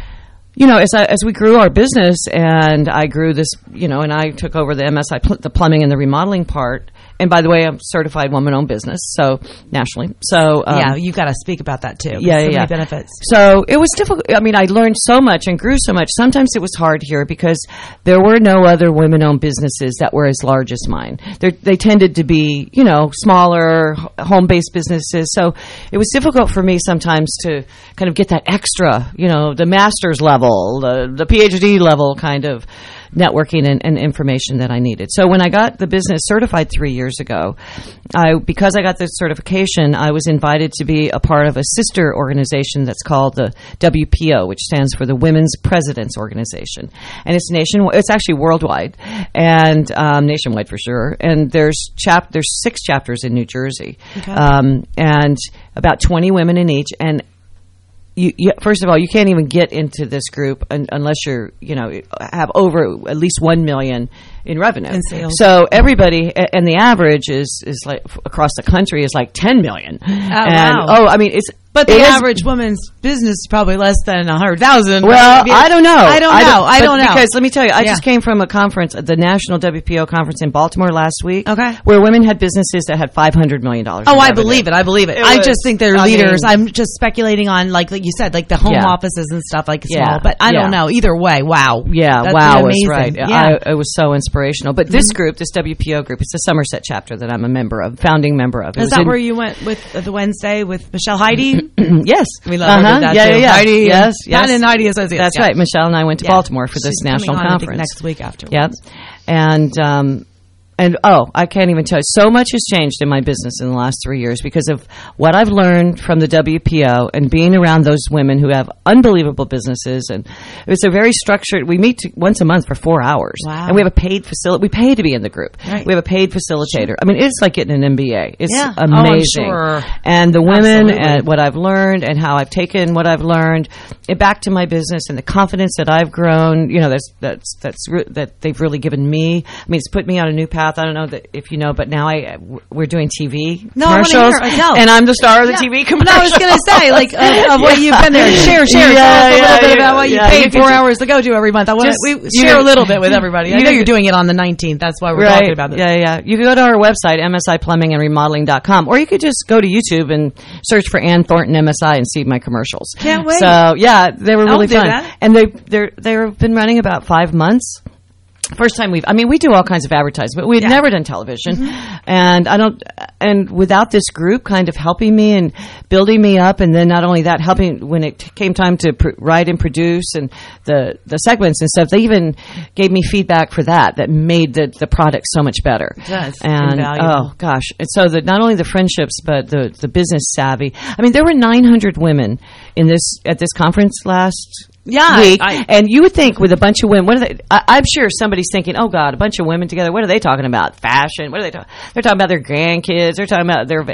you know, as we grew our business, and I grew this, you know, and I took over the MSI, the plumbing and the remodeling part. And by the way, I'm certified woman-owned business, so nationally. So yeah, you've got to speak about that too. Yeah, so many benefits. So it was difficult. I mean, I learned so much and grew so much. Sometimes it was hard here because there were no other women-owned businesses that were as large as mine. They tended to be, you know, smaller, home-based businesses. So it was difficult for me sometimes to kind of get that extra, you know, the master's level, the PhD level kind of networking and information that I needed. So when I got the business certified 3 years ago, because I got the certification, I was invited to be a part of a sister organization that's called the WPO, which stands for the Women's Presidents Organization. And it's it's actually worldwide, and nationwide for sure. And there's 6 chapters in New Jersey. Okay. And about 20 women in each. And you, first of all, you can't even get into this group unless you're, you know, have over at least 1 million in revenue. In sales. So everybody, and the average is like across the country is like 10 million. Wow. I mean, but the average woman's business is probably less than 100,000. Well, I don't know. I don't know. Because let me tell you, I just came from a conference, the National WPO conference in Baltimore last week. Okay. Where women had businesses that had $500 million. Oh, I believe it. I just think they're leaders. I'm just speculating on, like you said, like the home offices and stuff, like small. But I don't know. Either way, wow. Yeah, that's wow amazing. Was right. Yeah. It was so inspirational. But this group, this WPO group, it's the Somerset chapter that I'm a member of, founding member of. Is that where you went with the Wednesday with Michelle Heidi? Yes. We love her. That too. Yeah. Heidi, yes. Pat and Heidi Associates. That's right. Michelle and I went to Baltimore for this national conference. Next week afterwards. Yep. And I can't even tell you. So much has changed in my business in the last 3 years because of what I've learned from the WPO and being around those women who have unbelievable businesses. And it's a very structured. We meet once a month for 4 hours. Wow. And we have a paid facility. We pay to be in the group. Right. We have a paid facilitator. Sure. I mean, it's like getting an MBA. It's amazing. Oh, I'm sure. And the women and what I've learned and how I've taken what I've learned back to my business and the confidence that I've grown. You know, that they've really given me. I mean, it's put me on a new path. I don't know if you know, but now we're doing TV commercials, and I'm the star of the TV commercials. No, I was going to say, like, of what you've been there. Share. Tell us a little bit about what you paid 4 hours to go to every month. I want to share a little bit with everybody. I know you're doing it on the 19th. That's why we're talking about this. Yeah. You can go to our website, msiplumbingandremodeling.com, or you could just go to YouTube and search for Ann Thornton MSI and see my commercials. Can't wait. So, yeah, they were really fun. That. And they've been running about 5 months. First time we do all kinds of advertising, but we had never done television. Mm-hmm. And without this group kind of helping me and building me up, and then not only that, helping when it came time to write and produce and the segments and stuff, they even gave me feedback for that made the product so much better. That's and invaluable. Oh gosh. And so not only the friendships, but the business savvy. I mean, there were 900 women at this conference last week, and you would think with a bunch of women, what are they? I'm sure somebody's thinking, "Oh God, a bunch of women together. What are they talking about? Fashion? What are they talking? They're talking about their grandkids. They're talking about their."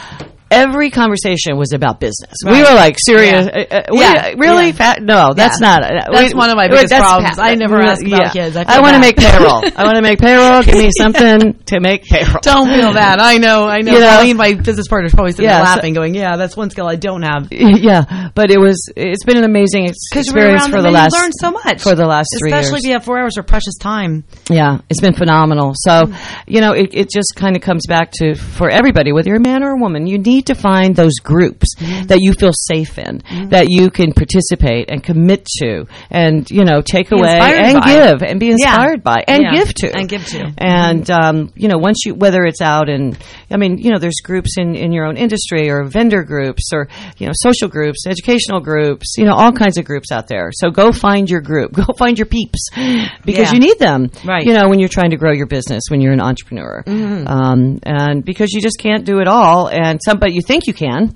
Every conversation was about business. Right. We were like serious. Really? No, that's not. That's one of my biggest problems. I never ask about kids. I want to make payroll. I want to make payroll. Give me something to make payroll. Don't feel that. I know. You know, I mean, my business partner's probably sitting there laughing, going, "Yeah, that's one skill I don't have." Yeah, but it's been an amazing experience for the last. You learned so much for the last 3 years. Especially if you have 4 hours of precious time. Yeah, it's been phenomenal. So, you know, it just kind of comes back to for everybody, whether you're a man or a woman, you need to find those groups that you feel safe in, that you can participate and commit to, and take away and give and be inspired by and give to. And you know, once whether it's out and there's groups in your own industry or vendor groups or social groups, educational groups, all kinds of groups out there. So go find your group, go find your peeps because you need them. Right. When you're trying to grow your business, when you're an entrepreneur, and because you just can't do it all, but you think you can.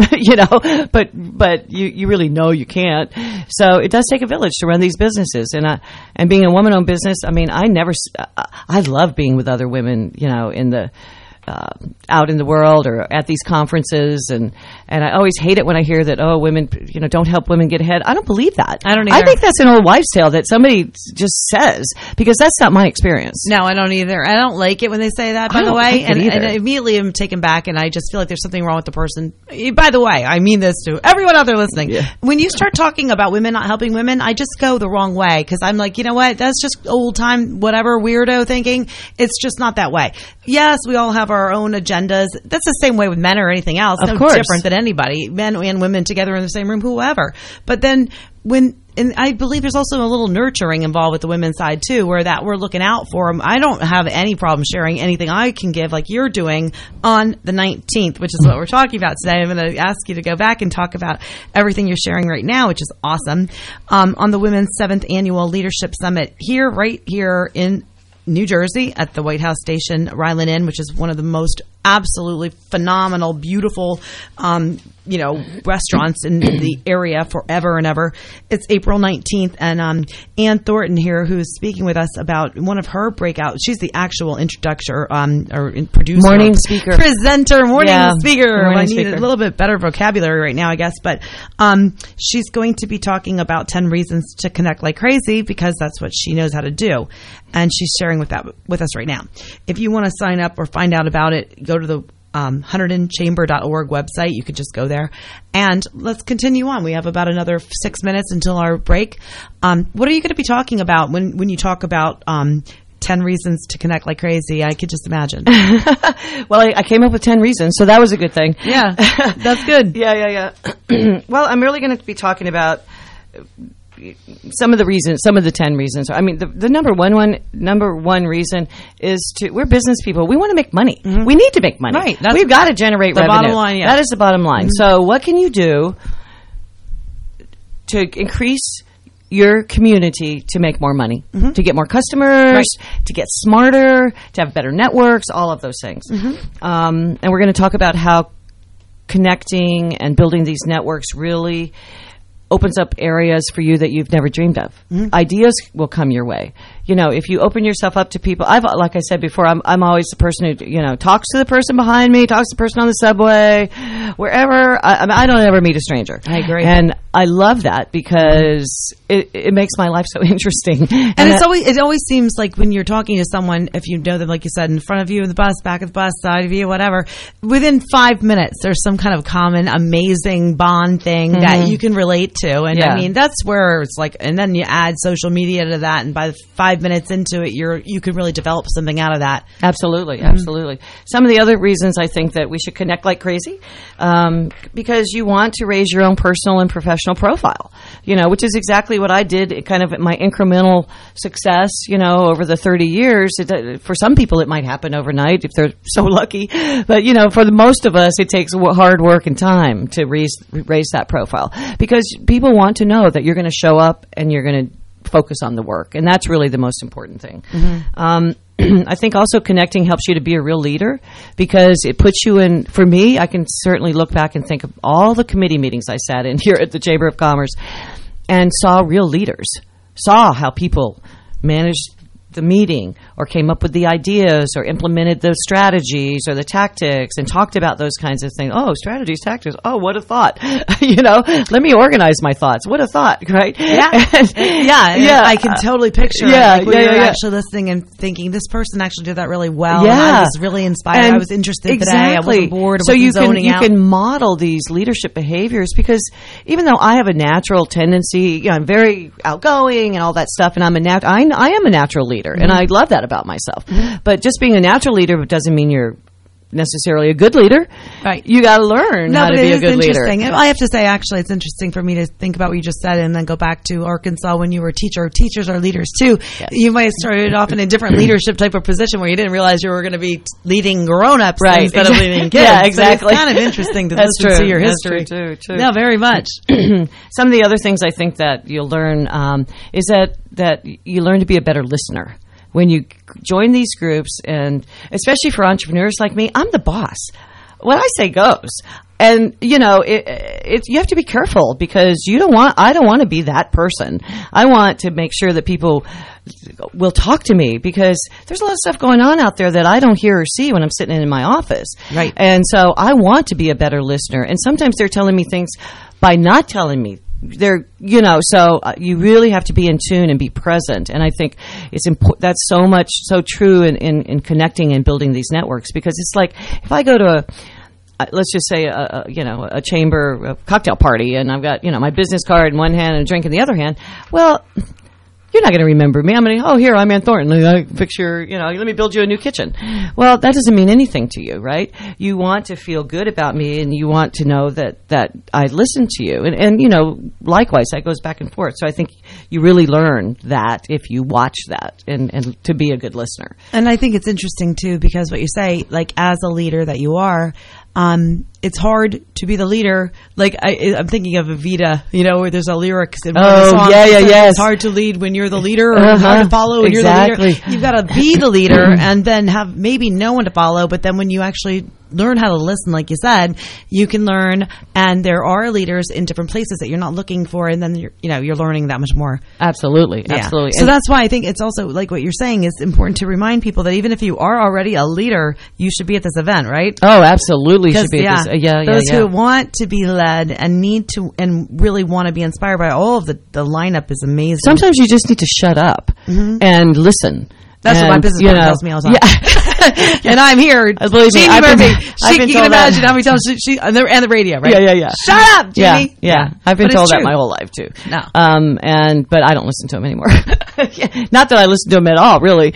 But you really know you can't. So it does take a village to run these businesses, and being a woman-owned business. I mean, I love being with other women. out in the world or at these conferences, and I always hate it when I hear that, oh, women, don't help women get ahead. I don't believe that. I don't either. I think that's an old wives' tale that somebody just says, because that's not my experience. No, I don't either. I don't like it when they say that, by the way. And immediately I'm taken back, and I just feel like there's something wrong with the person. By the way, I mean this to everyone out there listening. Yeah. When you start talking about women not helping women, I just go the wrong way, because I'm like, you know what? That's just old time, whatever, weirdo thinking. It's just not that way. Yes, we all have our own agendas. That's the same way with men or anything else. Of no course. Different than anybody. Men and women together in the same room, whoever. But then and I believe there's also a little nurturing involved with the women's side too, where that we're looking out for them. I don't have any problem sharing anything I can give, like you're doing on the 19th, which is what we're talking about today. I'm going to ask you to go back and talk about everything you're sharing right now, which is awesome. On the Women's 7th Annual Leadership Summit right here in New Jersey at the White House Station Ryland Inn, which is one of the most absolutely phenomenal, beautiful, restaurants in the area forever and ever. It's April 19th, and Ann Thornton here, who's speaking with us about one of her breakouts. She's the actual introducer or producer, morning speaker, presenter, morning speaker. Morning I need speaker. a little bit better vocabulary right now, I guess, but she's going to be talking about 10 reasons to connect like crazy, because that's what she knows how to do, and she's sharing with us right now. If you want to sign up or find out about it, go to the HunterdonChamber.org website. You could just go there. And let's continue on. We have about another 6 minutes until our break. What are you going to be talking about when you talk about 10 reasons to connect like crazy? I could just imagine. Well, I came up with 10 reasons, so that was a good thing. Yeah, that's good. Yeah. Well, I'm really going to be talking about some of the 10 reasons. I mean, the number one reason is we're business people. We want to make money. Mm-hmm. We need to make money. Right. We've got to generate revenue. Bottom line, yeah. That is the bottom line. Mm-hmm. So what can you do to increase your community to make more money, mm-hmm. to get more customers, to get smarter, to have better networks, all of those things. Mm-hmm. And we're going to talk about how connecting and building these networks really opens up areas for you that you've never dreamed of. Mm-hmm. Ideas will come your way. If you open yourself up to people, like I said before, I'm always the person who, talks to the person behind me, talks to the person on the subway, wherever. I don't ever meet a stranger. I agree. And I love that because it makes my life so interesting. And it always seems like when you're talking to someone, if you know them, like you said, in front of you in the bus, back of the bus, side of you, whatever, within 5 minutes, there's some kind of common, amazing bond thing mm-hmm. that you can relate to. And I mean, that's where it's like, and then you add social media to that, and by 5 minutes into it, you can really develop something out of that. Absolutely. Some of the other reasons I think that we should connect like crazy, because you want to raise your own personal and professional profile, which is exactly what I did, kind of my incremental success, over the 30 years. For some people, it might happen overnight if they're so lucky. But, for the most of us, it takes hard work and time to raise that profile, because people want to know that you're going to show up and you're going to focus on the work, and that's really the most important thing. Mm-hmm. I think also connecting helps you to be a real leader, because it puts you in, for me, I can certainly look back and think of all the committee meetings I sat in here at the Chamber of Commerce and saw real leaders, saw how people managed the meeting or came up with the ideas or implemented the strategies or the tactics and talked about those kinds of things. Oh, strategies, tactics. Oh, what a thought. Let me organize my thoughts. What a thought, right? Yeah. I can totally picture it. You're actually listening and thinking, this person actually did that really well. Yeah. And I was really inspired. I was interested today. I wasn't bored. So you can model these leadership behaviors, because even though I have a natural tendency, I'm very outgoing and all that stuff, and I am a natural leader. Mm-hmm. And I love that about myself. Mm-hmm. But just being a natural leader doesn't mean you're necessarily a good leader. Right. You got to learn how to be a good leader. I have to say, actually, it's interesting for me to think about what you just said and then go back to Arkansas when you were a teacher. Teachers are leaders too. Yes. You might have started off in a different leadership type of position where you didn't realize you were going to be leading grown-ups instead of leading kids. Yeah, exactly. So it's kind of interesting to listen to your history. That's true. No, very much. Some of the other things I think that you'll learn is that you learn to be a better listener. When you join these groups, and especially for entrepreneurs like me, I'm the boss. What I say goes. And you know, you have to be careful because I don't want to be that person. I want to make sure that people will talk to me because there's a lot of stuff going on out there that I don't hear or see when I'm sitting in my office. Right. And so I want to be a better listener. And sometimes they're telling me things by not telling me. So you really have to be in tune and be present. And I think it's that's so true in connecting and building these networks, because it's like if I go to let's just say a chamber cocktail party, and I've got my business card in one hand and a drink in the other hand. Well, you're not going to remember me. I'm going to, here, I'm Ann Thornton. I fix your, let me build you a new kitchen. Well, that doesn't mean anything to you, right? You want to feel good about me, and you want to know that I listen to you. And likewise, that goes back and forth. So I think you really learn that if you watch that and to be a good listener. And I think it's interesting, too, because what you say, like, as a leader that you are, it's hard to be the leader. Like I'm thinking of Evita, where there's a lyric in one of the songs. Yes. It's hard to lead when you're the leader, or hard to follow when you're the leader. You've got to be the leader and then have maybe no one to follow. But then when you actually learn how to listen, like you said, you can learn. And there are leaders in different places that you're not looking for, and then you're learning that much more. Absolutely. So that's why I think it's also like what you're saying is important to remind people that even if you are already a leader, you should be at this event, right? Oh, absolutely, should be at this. Those who want to be led and need to and really want to be inspired by all of the lineup is amazing. Sometimes you just need to shut up and listen. That's what my business partner tells me all the time. And I'm here. Believe me, Jeannie Murphy. You can imagine how many times she and the radio, right? Yeah. Shut up, Jeannie. Yeah. I've been told that my whole life too. No. But I don't listen to him anymore. Not that I listen to him at all, really.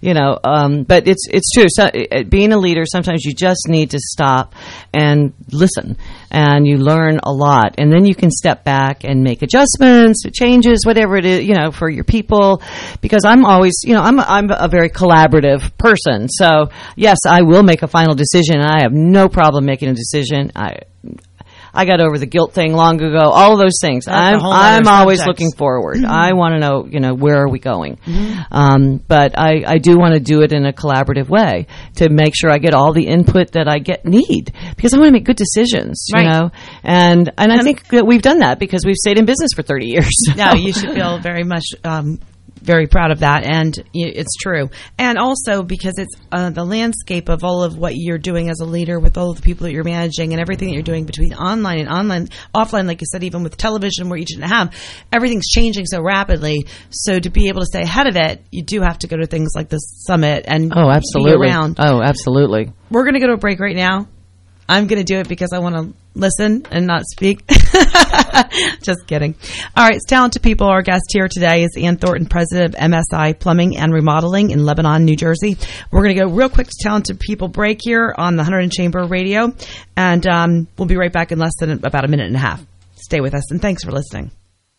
But it's true. So, being a leader, sometimes you just need to stop and listen, and you learn a lot, and then you can step back and make adjustments, changes, whatever it is, for your people. Because I'm always, I'm a very collaborative person. So yes, I will make a final decision. I have no problem making a decision. I got over the guilt thing long ago. All of those things. I'm always looking forward. I want to know, where are we going? But I do want to do it in a collaborative way to make sure I get all the input that I need, because I want to make good decisions, And I think that we've done that because we've stayed in business for 30 years. Yeah, you should feel very much very proud of that, and it's true. And also because it's the landscape of all of what you're doing as a leader with all of the people that you're managing and everything that you're doing between online and offline, like you said, even with television where you didn't have, everything's changing so rapidly. So to be able to stay ahead of it, you do have to go to things like the summit and be around. Oh, absolutely. We're going to go to a break right now. I'm going to do it because I want to listen and not speak. Just kidding. All right, it's Talented People. Our guest here today is Ann Thornton, president of MSI Plumbing and Remodeling in Lebanon, New Jersey. We're going to go real quick to Talented People break here on the Hunterdon Chamber Radio, and we'll be right back in less than about a minute and a half. Stay with us, and thanks for listening.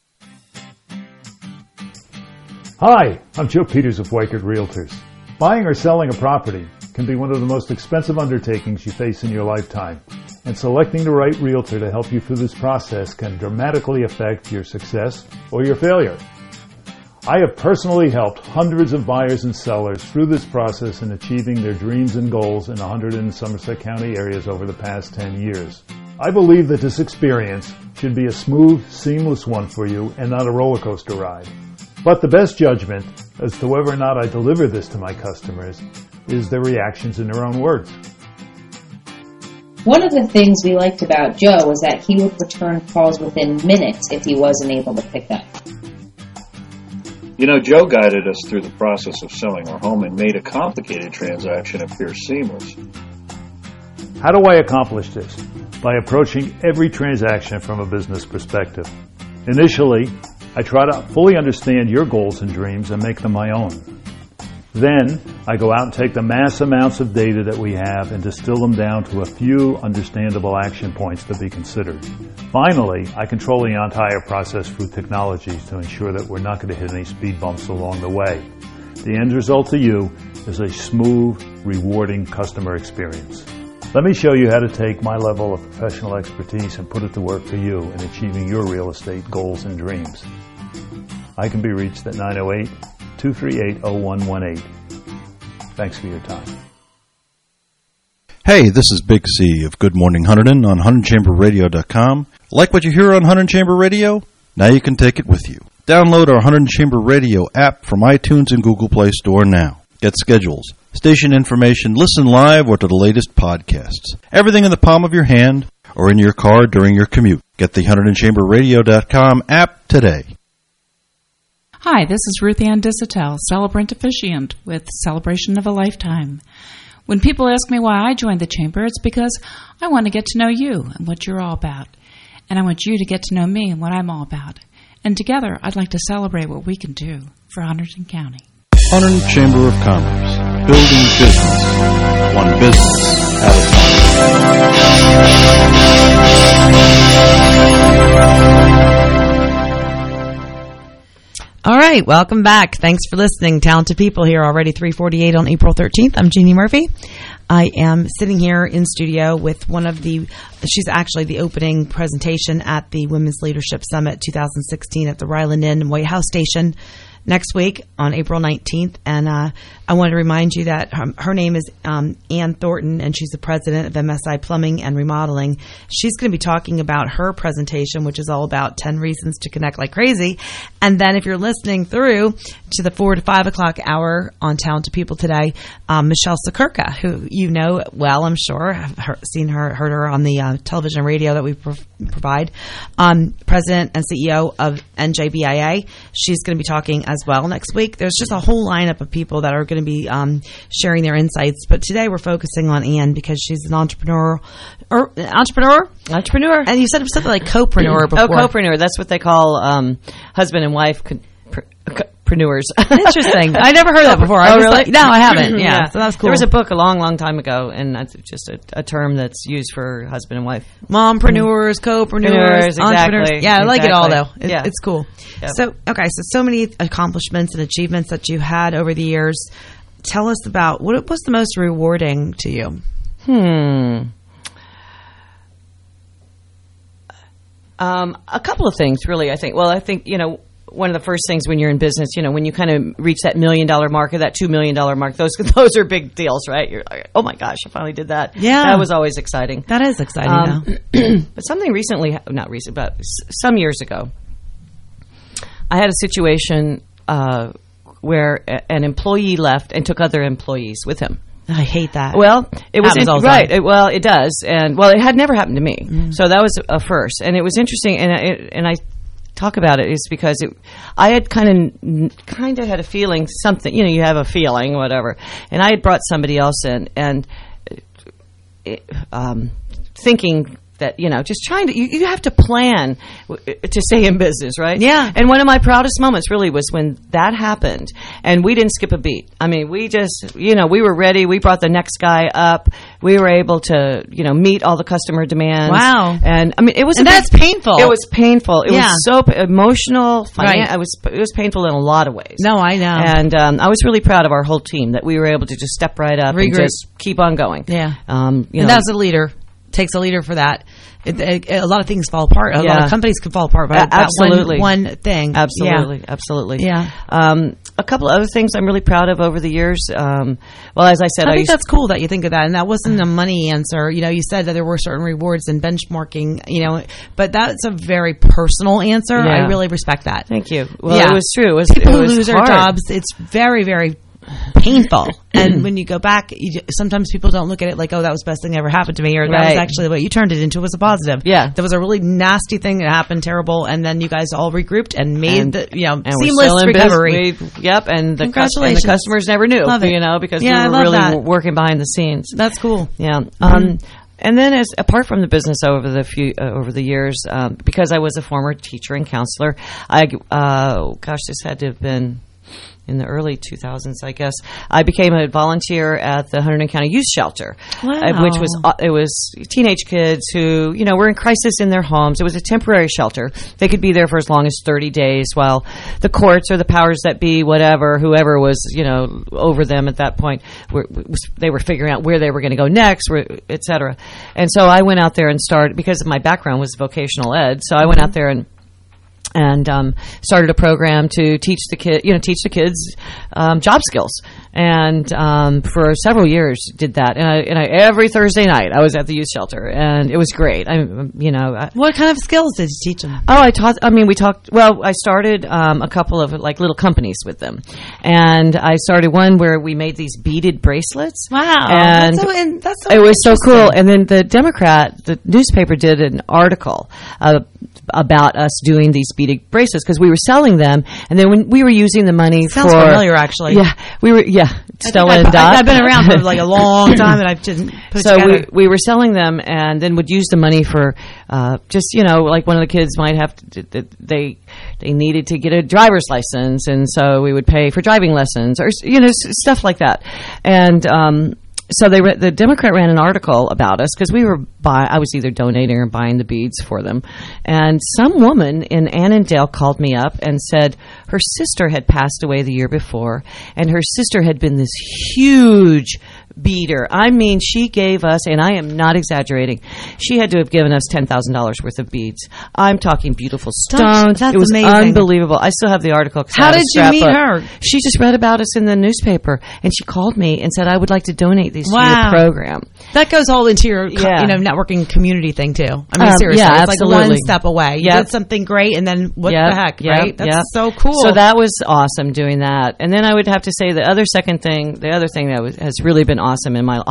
Hi, I'm Joe Peters of Weichert Realtors. Buying or selling a property can be one of the most expensive undertakings you face in your lifetime, and selecting the right realtor to help you through this process can dramatically affect your success or your failure. I have personally helped hundreds of buyers and sellers through this process in achieving their dreams and goals in the Hunterdon and Somerset County areas over the past 10 years. I believe that this experience should be a smooth, seamless one for you and not a roller coaster ride. But the best judgment as to whether or not I deliver this to my customers is their reactions in their own words. One of the things we liked about Joe was that he would return calls within minutes if he wasn't able to pick up. Joe guided us through the process of selling our home and made a complicated transaction appear seamless. How do I accomplish this? By approaching every transaction from a business perspective. Initially, I try to fully understand your goals and dreams and make them my own. Then, I go out and take the mass amounts of data that we have and distill them down to a few understandable action points to be considered. Finally, I control the entire process through technology to ensure that we're not going to hit any speed bumps along the way. The end result to you is a smooth, rewarding customer experience. Let me show you how to take my level of professional expertise and put it to work for you in achieving your real estate goals and dreams. I can be reached at 908-238-0118. Thanks for your time. Hey, this is Big C of Good Morning Hunterdon on HunterdonChamberRadio.com. Like what you hear on Hunterdon Chamber Radio? Now you can take it with you. Download our Hunterdon Chamber Radio app from iTunes and Google Play Store now. Get schedules, station information, listen live, or to the latest podcasts. Everything in the palm of your hand or in your car during your commute. Get the HunterdonChamberRadio.com app today. Hi, this is Ruth Ann Disatel, celebrant officiant with Celebration of a Lifetime. When people ask me why I joined the Chamber, it's because I want to get to know you and what you're all about. And I want you to get to know me and what I'm all about. And together, I'd like to celebrate what we can do for Hunterdon County. Hunterdon Chamber of Commerce. Building business. One business at a time. All right, welcome back. Thanks for listening. Talented people here already, 3:48 on April 13th. I'm Jeannie Murphy. I am sitting here in studio with she's actually the opening presentation at the Women's Leadership Summit 2016 at the Ryland Inn White House Station next week on April 19th. And I want to remind you that her name is Ann Thornton, and she's the president of MSI Plumbing and Remodeling. She's going to be talking about her presentation, which is all about 10 reasons to connect like crazy. And then if you're listening through to the 4 to 5 o'clock hour on Talented People today, Michelle Sakurka, who you know well, I'm sure, have seen her, heard her on the television and radio that we provide, president and CEO of NJBIA. She's going to be talking as well next week. There's just a whole lineup of people that are going to be sharing their insights. But today we're focusing on Ann because she's an entrepreneur. Entrepreneur. And you said something like co-preneur before. Oh, co-preneur. That's what they call husband and wife preneurs. Interesting. I never heard that before. Oh, really? No, I haven't. Yeah, so that's cool. There was a book a long time ago, and that's just a term that's used for husband and wife. Mompreneurs, co-preneurs, entrepreneurs. Exactly. Yeah, I like it all, though. Yeah. It's cool. Yep. So many accomplishments and achievements that you had over the years. Tell us about what was the most rewarding to you? A couple of things, really, I think. Well, I think, one of the first things when you're in business, when you kind of reach that $1 million mark or that $2 million mark, those are big deals, right? You're like, oh my gosh, I finally did that. Yeah. That was always exciting. That is exciting, But something recently, not recent, but some years ago, I had a situation where an employee left and took other employees with him. I hate that. Well, it was right. It does, and it had never happened to me. So that was a first, and it was interesting. And I talk about it is because I had kind of had a feeling something. You have a feeling, whatever. And I had brought somebody else in, and thinking that, just trying to, you have to plan to stay in business, right? Yeah. And one of my proudest moments really was when that happened and we didn't skip a beat. I mean, we just, we were ready. We brought the next guy up. We were able to, meet all the customer demands. Wow. And I mean, it was, that's painful. It was painful. It was so emotional. Right. It was painful in a lot of ways. No, I know. And I was really proud of our whole team that we were able to just step right up and just keep on going. Yeah. And that's a leader. Takes a leader for that. A lot of things fall apart. A lot of companies can fall apart by absolutely. one thing. Absolutely. Yeah. A couple of other things I'm really proud of over the years. As I said, I think that's cool that you think of that, and that wasn't a money answer. You said that there were certain rewards and benchmarking. But that's a very personal answer. Yeah. I really respect that. Thank you. Well, it was true. People who lose their jobs. It's very, very painful. And when you go back, sometimes people don't look at it like, oh, that was the best thing that ever happened to me, or that was actually what you turned it into was a positive. Yeah. That was a really nasty thing that happened, terrible, and then you guys all regrouped and made seamless recovery. And the Congratulations. the customers never knew, Love it. Because we were really working behind the scenes. That's cool. Yeah. And then, apart from the business over the years, because I was a former teacher and counselor, this had to have been in the early 2000s, I guess. I became a volunteer at the Hunterdon County Youth Shelter, which was teenage kids who were in crisis in their homes. It was a temporary shelter. They could be there for as long as 30 days while the courts or the powers that be, whoever was over them at that point, they were figuring out where they were going to go next, et cetera. And so I went out there and started, because my background was vocational ed. So I went out there and and started a program to teach the kids job skills. And for several years did that. And I every Thursday night I was at the youth shelter, and it was great. What kind of skills did you teach them? I started a couple of like little companies with them, and I started one where we made these beaded bracelets. Wow, and that's so it was so cool. And then the newspaper did an article about us doing these beaded bracelets because we were selling them, and then when we were using the money Sounds familiar, actually. Yeah, we were. Yeah, Stella and Dot. I've been around for like a long time, and I've just put it together. So we were selling them, and then would use the money for just like one of the kids might have to, they needed to get a driver's license, and so we would pay for driving lessons or stuff like that, and. So the Democrat ran an article about us because I was either donating or buying the beads for them. And some woman in Annandale called me up and said her sister had passed away the year before, and her sister had been this huge beater. I mean, she gave us, and I am not exaggerating, she had to have given us $10,000 worth of beads. I'm talking beautiful stones. That's it was amazing. Unbelievable. I still have the article. How did you meet her? She just read about us in the newspaper, and she called me and said, I would like to donate these to your program. That goes all into your networking community thing, too. I mean, seriously. Yeah, it's absolutely. like one step away. You did something great, and then what the heck, right? That's so cool. So that was awesome doing that. And then I would have to say the other thing that has really been awesome in my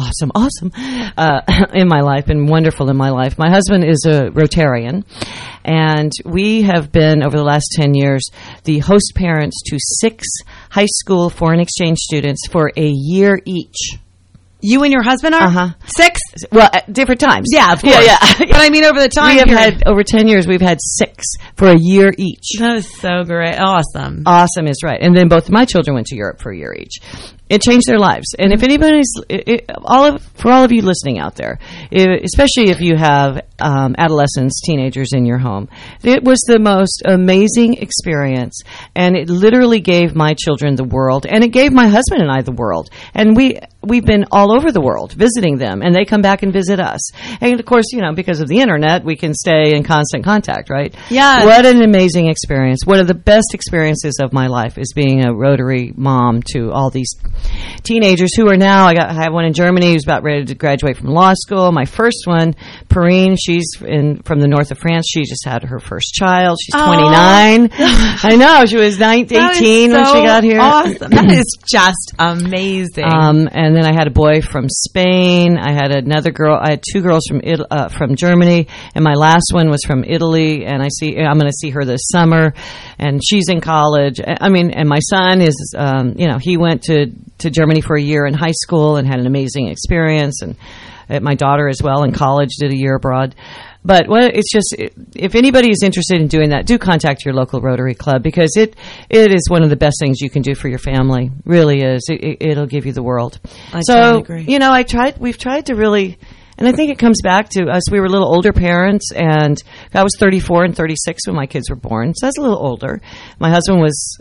in my life and wonderful in my life. My husband is a Rotarian, and we have been over the last 10 years the host parents to 6 high school foreign exchange students for a year each. You and your husband are? 6? Well, at different times. Yeah, of course. Yeah. But I mean, over the time we have had, over 10 years, we've had 6 for a year each. That is so great. Awesome. Awesome is right. And then both of my children went to Europe for a year each. It changed their lives. And if anybody's, for all of you listening out there, especially if you have adolescents, teenagers in your home, it was the most amazing experience. And it literally gave my children the world. And it gave my husband and I the world. And we've been all over the world visiting them. And they come back and visit us. And of course, because of the internet, we can stay in constant contact, right? Yeah. What an amazing experience. One of the best experiences of my life is being a Rotary mom to all these teenagers who are now, I have one in Germany who's about ready to graduate from law school. My first one, Perrine, she's from the north of France. She just had her first child. She's 29. I know. She was 18 when she got here. Awesome. That is just amazing. And then I had a boy from Spain. I had another girl. I had 2 girls from Germany, and my last one was from Italy. And I'm going to see her this summer, and she's in college. I mean, and my son is, he went to Germany for a year in high school and had an amazing experience, and my daughter as well in college did a year abroad. But it's just, if anybody is interested in doing that, do contact your local Rotary Club, because it is one of the best things you can do for your family. Really is. It'll give you the world. I totally agree. We've tried to really, and I think it comes back to us. We were little older parents, and I was 34 and 36 when my kids were born, so I was a little older. My husband was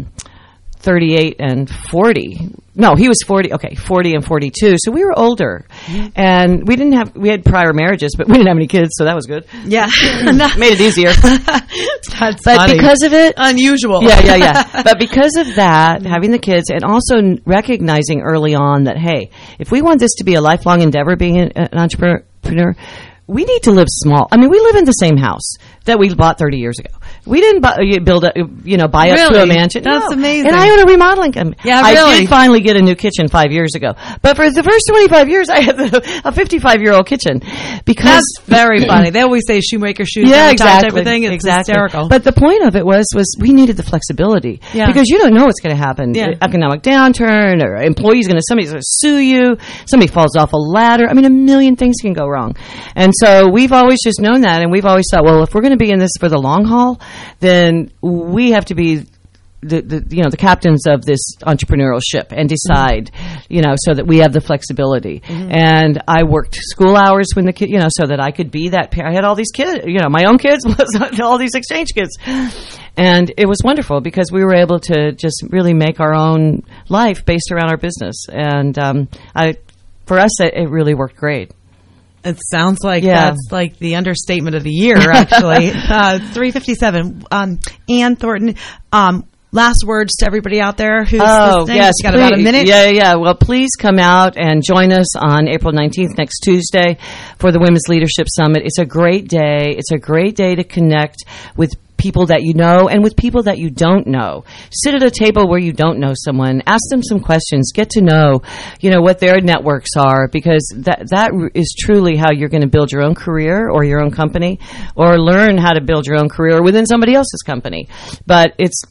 38 and 40. No, he was 40. Okay, 40 and 42. So we were older, and we had prior marriages, but we didn't have any kids, so that was good. Yeah, made it easier. That's but funny. because of it, unusual. Yeah. But because of that, having the kids, and also recognizing early on that, hey, if we want this to be a lifelong endeavor, being an entrepreneur, we need to live small. I mean, we live in the same house that we bought 30 years ago. We didn't buy up to a mansion. That's amazing. And I own a remodeling company. Yeah, really. I did finally get a new kitchen 5 years ago. But for the first 25 years, I had a 55-year-old kitchen. Because that's very funny. They always say shoemaker shoes. Yeah, exactly. Everything. It's hysterical. But the point of it was we needed the flexibility. Yeah. Because you don't know what's going to happen. Yeah. Economic downturn, or somebody's going to sue you. Somebody falls off a ladder. I mean, a million things can go wrong. And so we've always just known that, and we've always thought, well, if we're going to be in this for the long haul, then we have to be the captains of this entrepreneurial ship and decide, so that we have the flexibility. And I worked school hours when the kid, so that I could be that parent. I had all these kids, my own kids, all these exchange kids. And it was wonderful because we were able to just really make our own life based around our business. And for us, it really worked great. It sounds like that's like the understatement of the year, actually. 3:57. Ann Thornton, last words to everybody out there who's listening. Yes, got about a minute. Yeah. Well, please come out and join us on April 19th, next Tuesday, for the Women's Leadership Summit. It's a great day. It's a great day to connect with people that you know and with people that you don't know. Sit at a table where you don't know someone. Ask them some questions. Get to know, what their networks are, because that is truly how you're going to build your own career or your own company, or learn how to build your own career within somebody else's company. But it's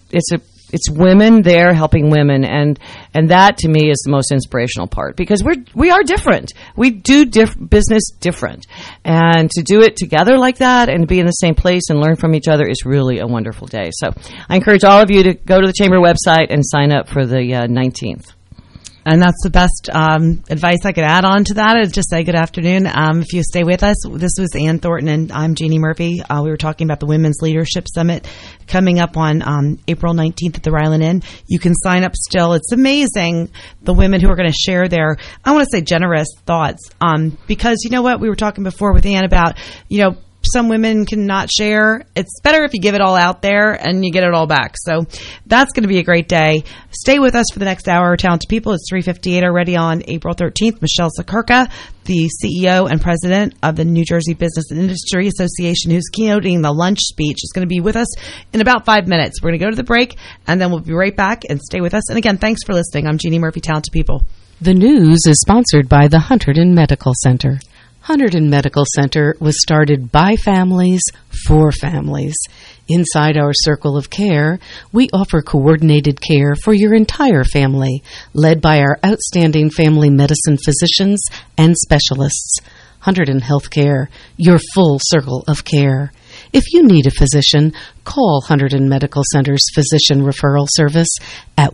women there helping women, and that to me is the most inspirational part, because we are different. We do business different, and to do it together like that and be in the same place and learn from each other is really a wonderful day. So I encourage all of you to go to the Chamber website and sign up for the 19th. And that's the best advice I could add on to that, is just say good afternoon. If you stay with us, this was Ann Thornton and I'm Jeannie Murphy. We were talking about the Women's Leadership Summit coming up on April 19th at the Ryland Inn. You can sign up still. It's amazing, the women who are going to share their, I want to say, generous thoughts. Because you know what? We were talking before with Ann about, some women cannot share. It's better if you give it all out there and you get it all back. So that's going to be a great day. Stay with us for the next hour. Talented People. It's 3:58 already on April 13th. Michelle Sakurka, the CEO and president of the New Jersey Business and Industry Association, who's keynoting the lunch speech, is going to be with us in about 5 minutes. We're going to go to the break, and then we'll be right back. And stay with us. And again, thanks for listening. I'm Jeannie Murphy, Talented People. The news is sponsored by the Hunterdon Medical Center. Hunterdon Medical Center was started by families for families. Inside our circle of care, we offer coordinated care for your entire family, led by our outstanding family medicine physicians and specialists. Hunterdon Healthcare, your full circle of care. If you need a physician, call Hunterdon Medical Center's Physician Referral Service at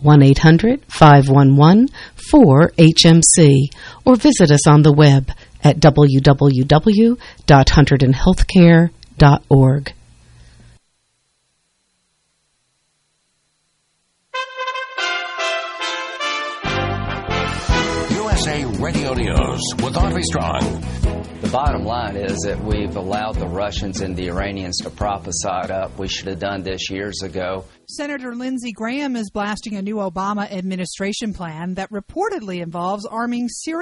1-800-511-4HMC or visit us on the web at www.hunterdonhealthcare.org. USA Radio News with Audrey Strong. The bottom line is that we've allowed the Russians and the Iranians to prop us up. We should have done this years ago. Senator Lindsey Graham is blasting a new Obama administration plan that reportedly involves arming Syria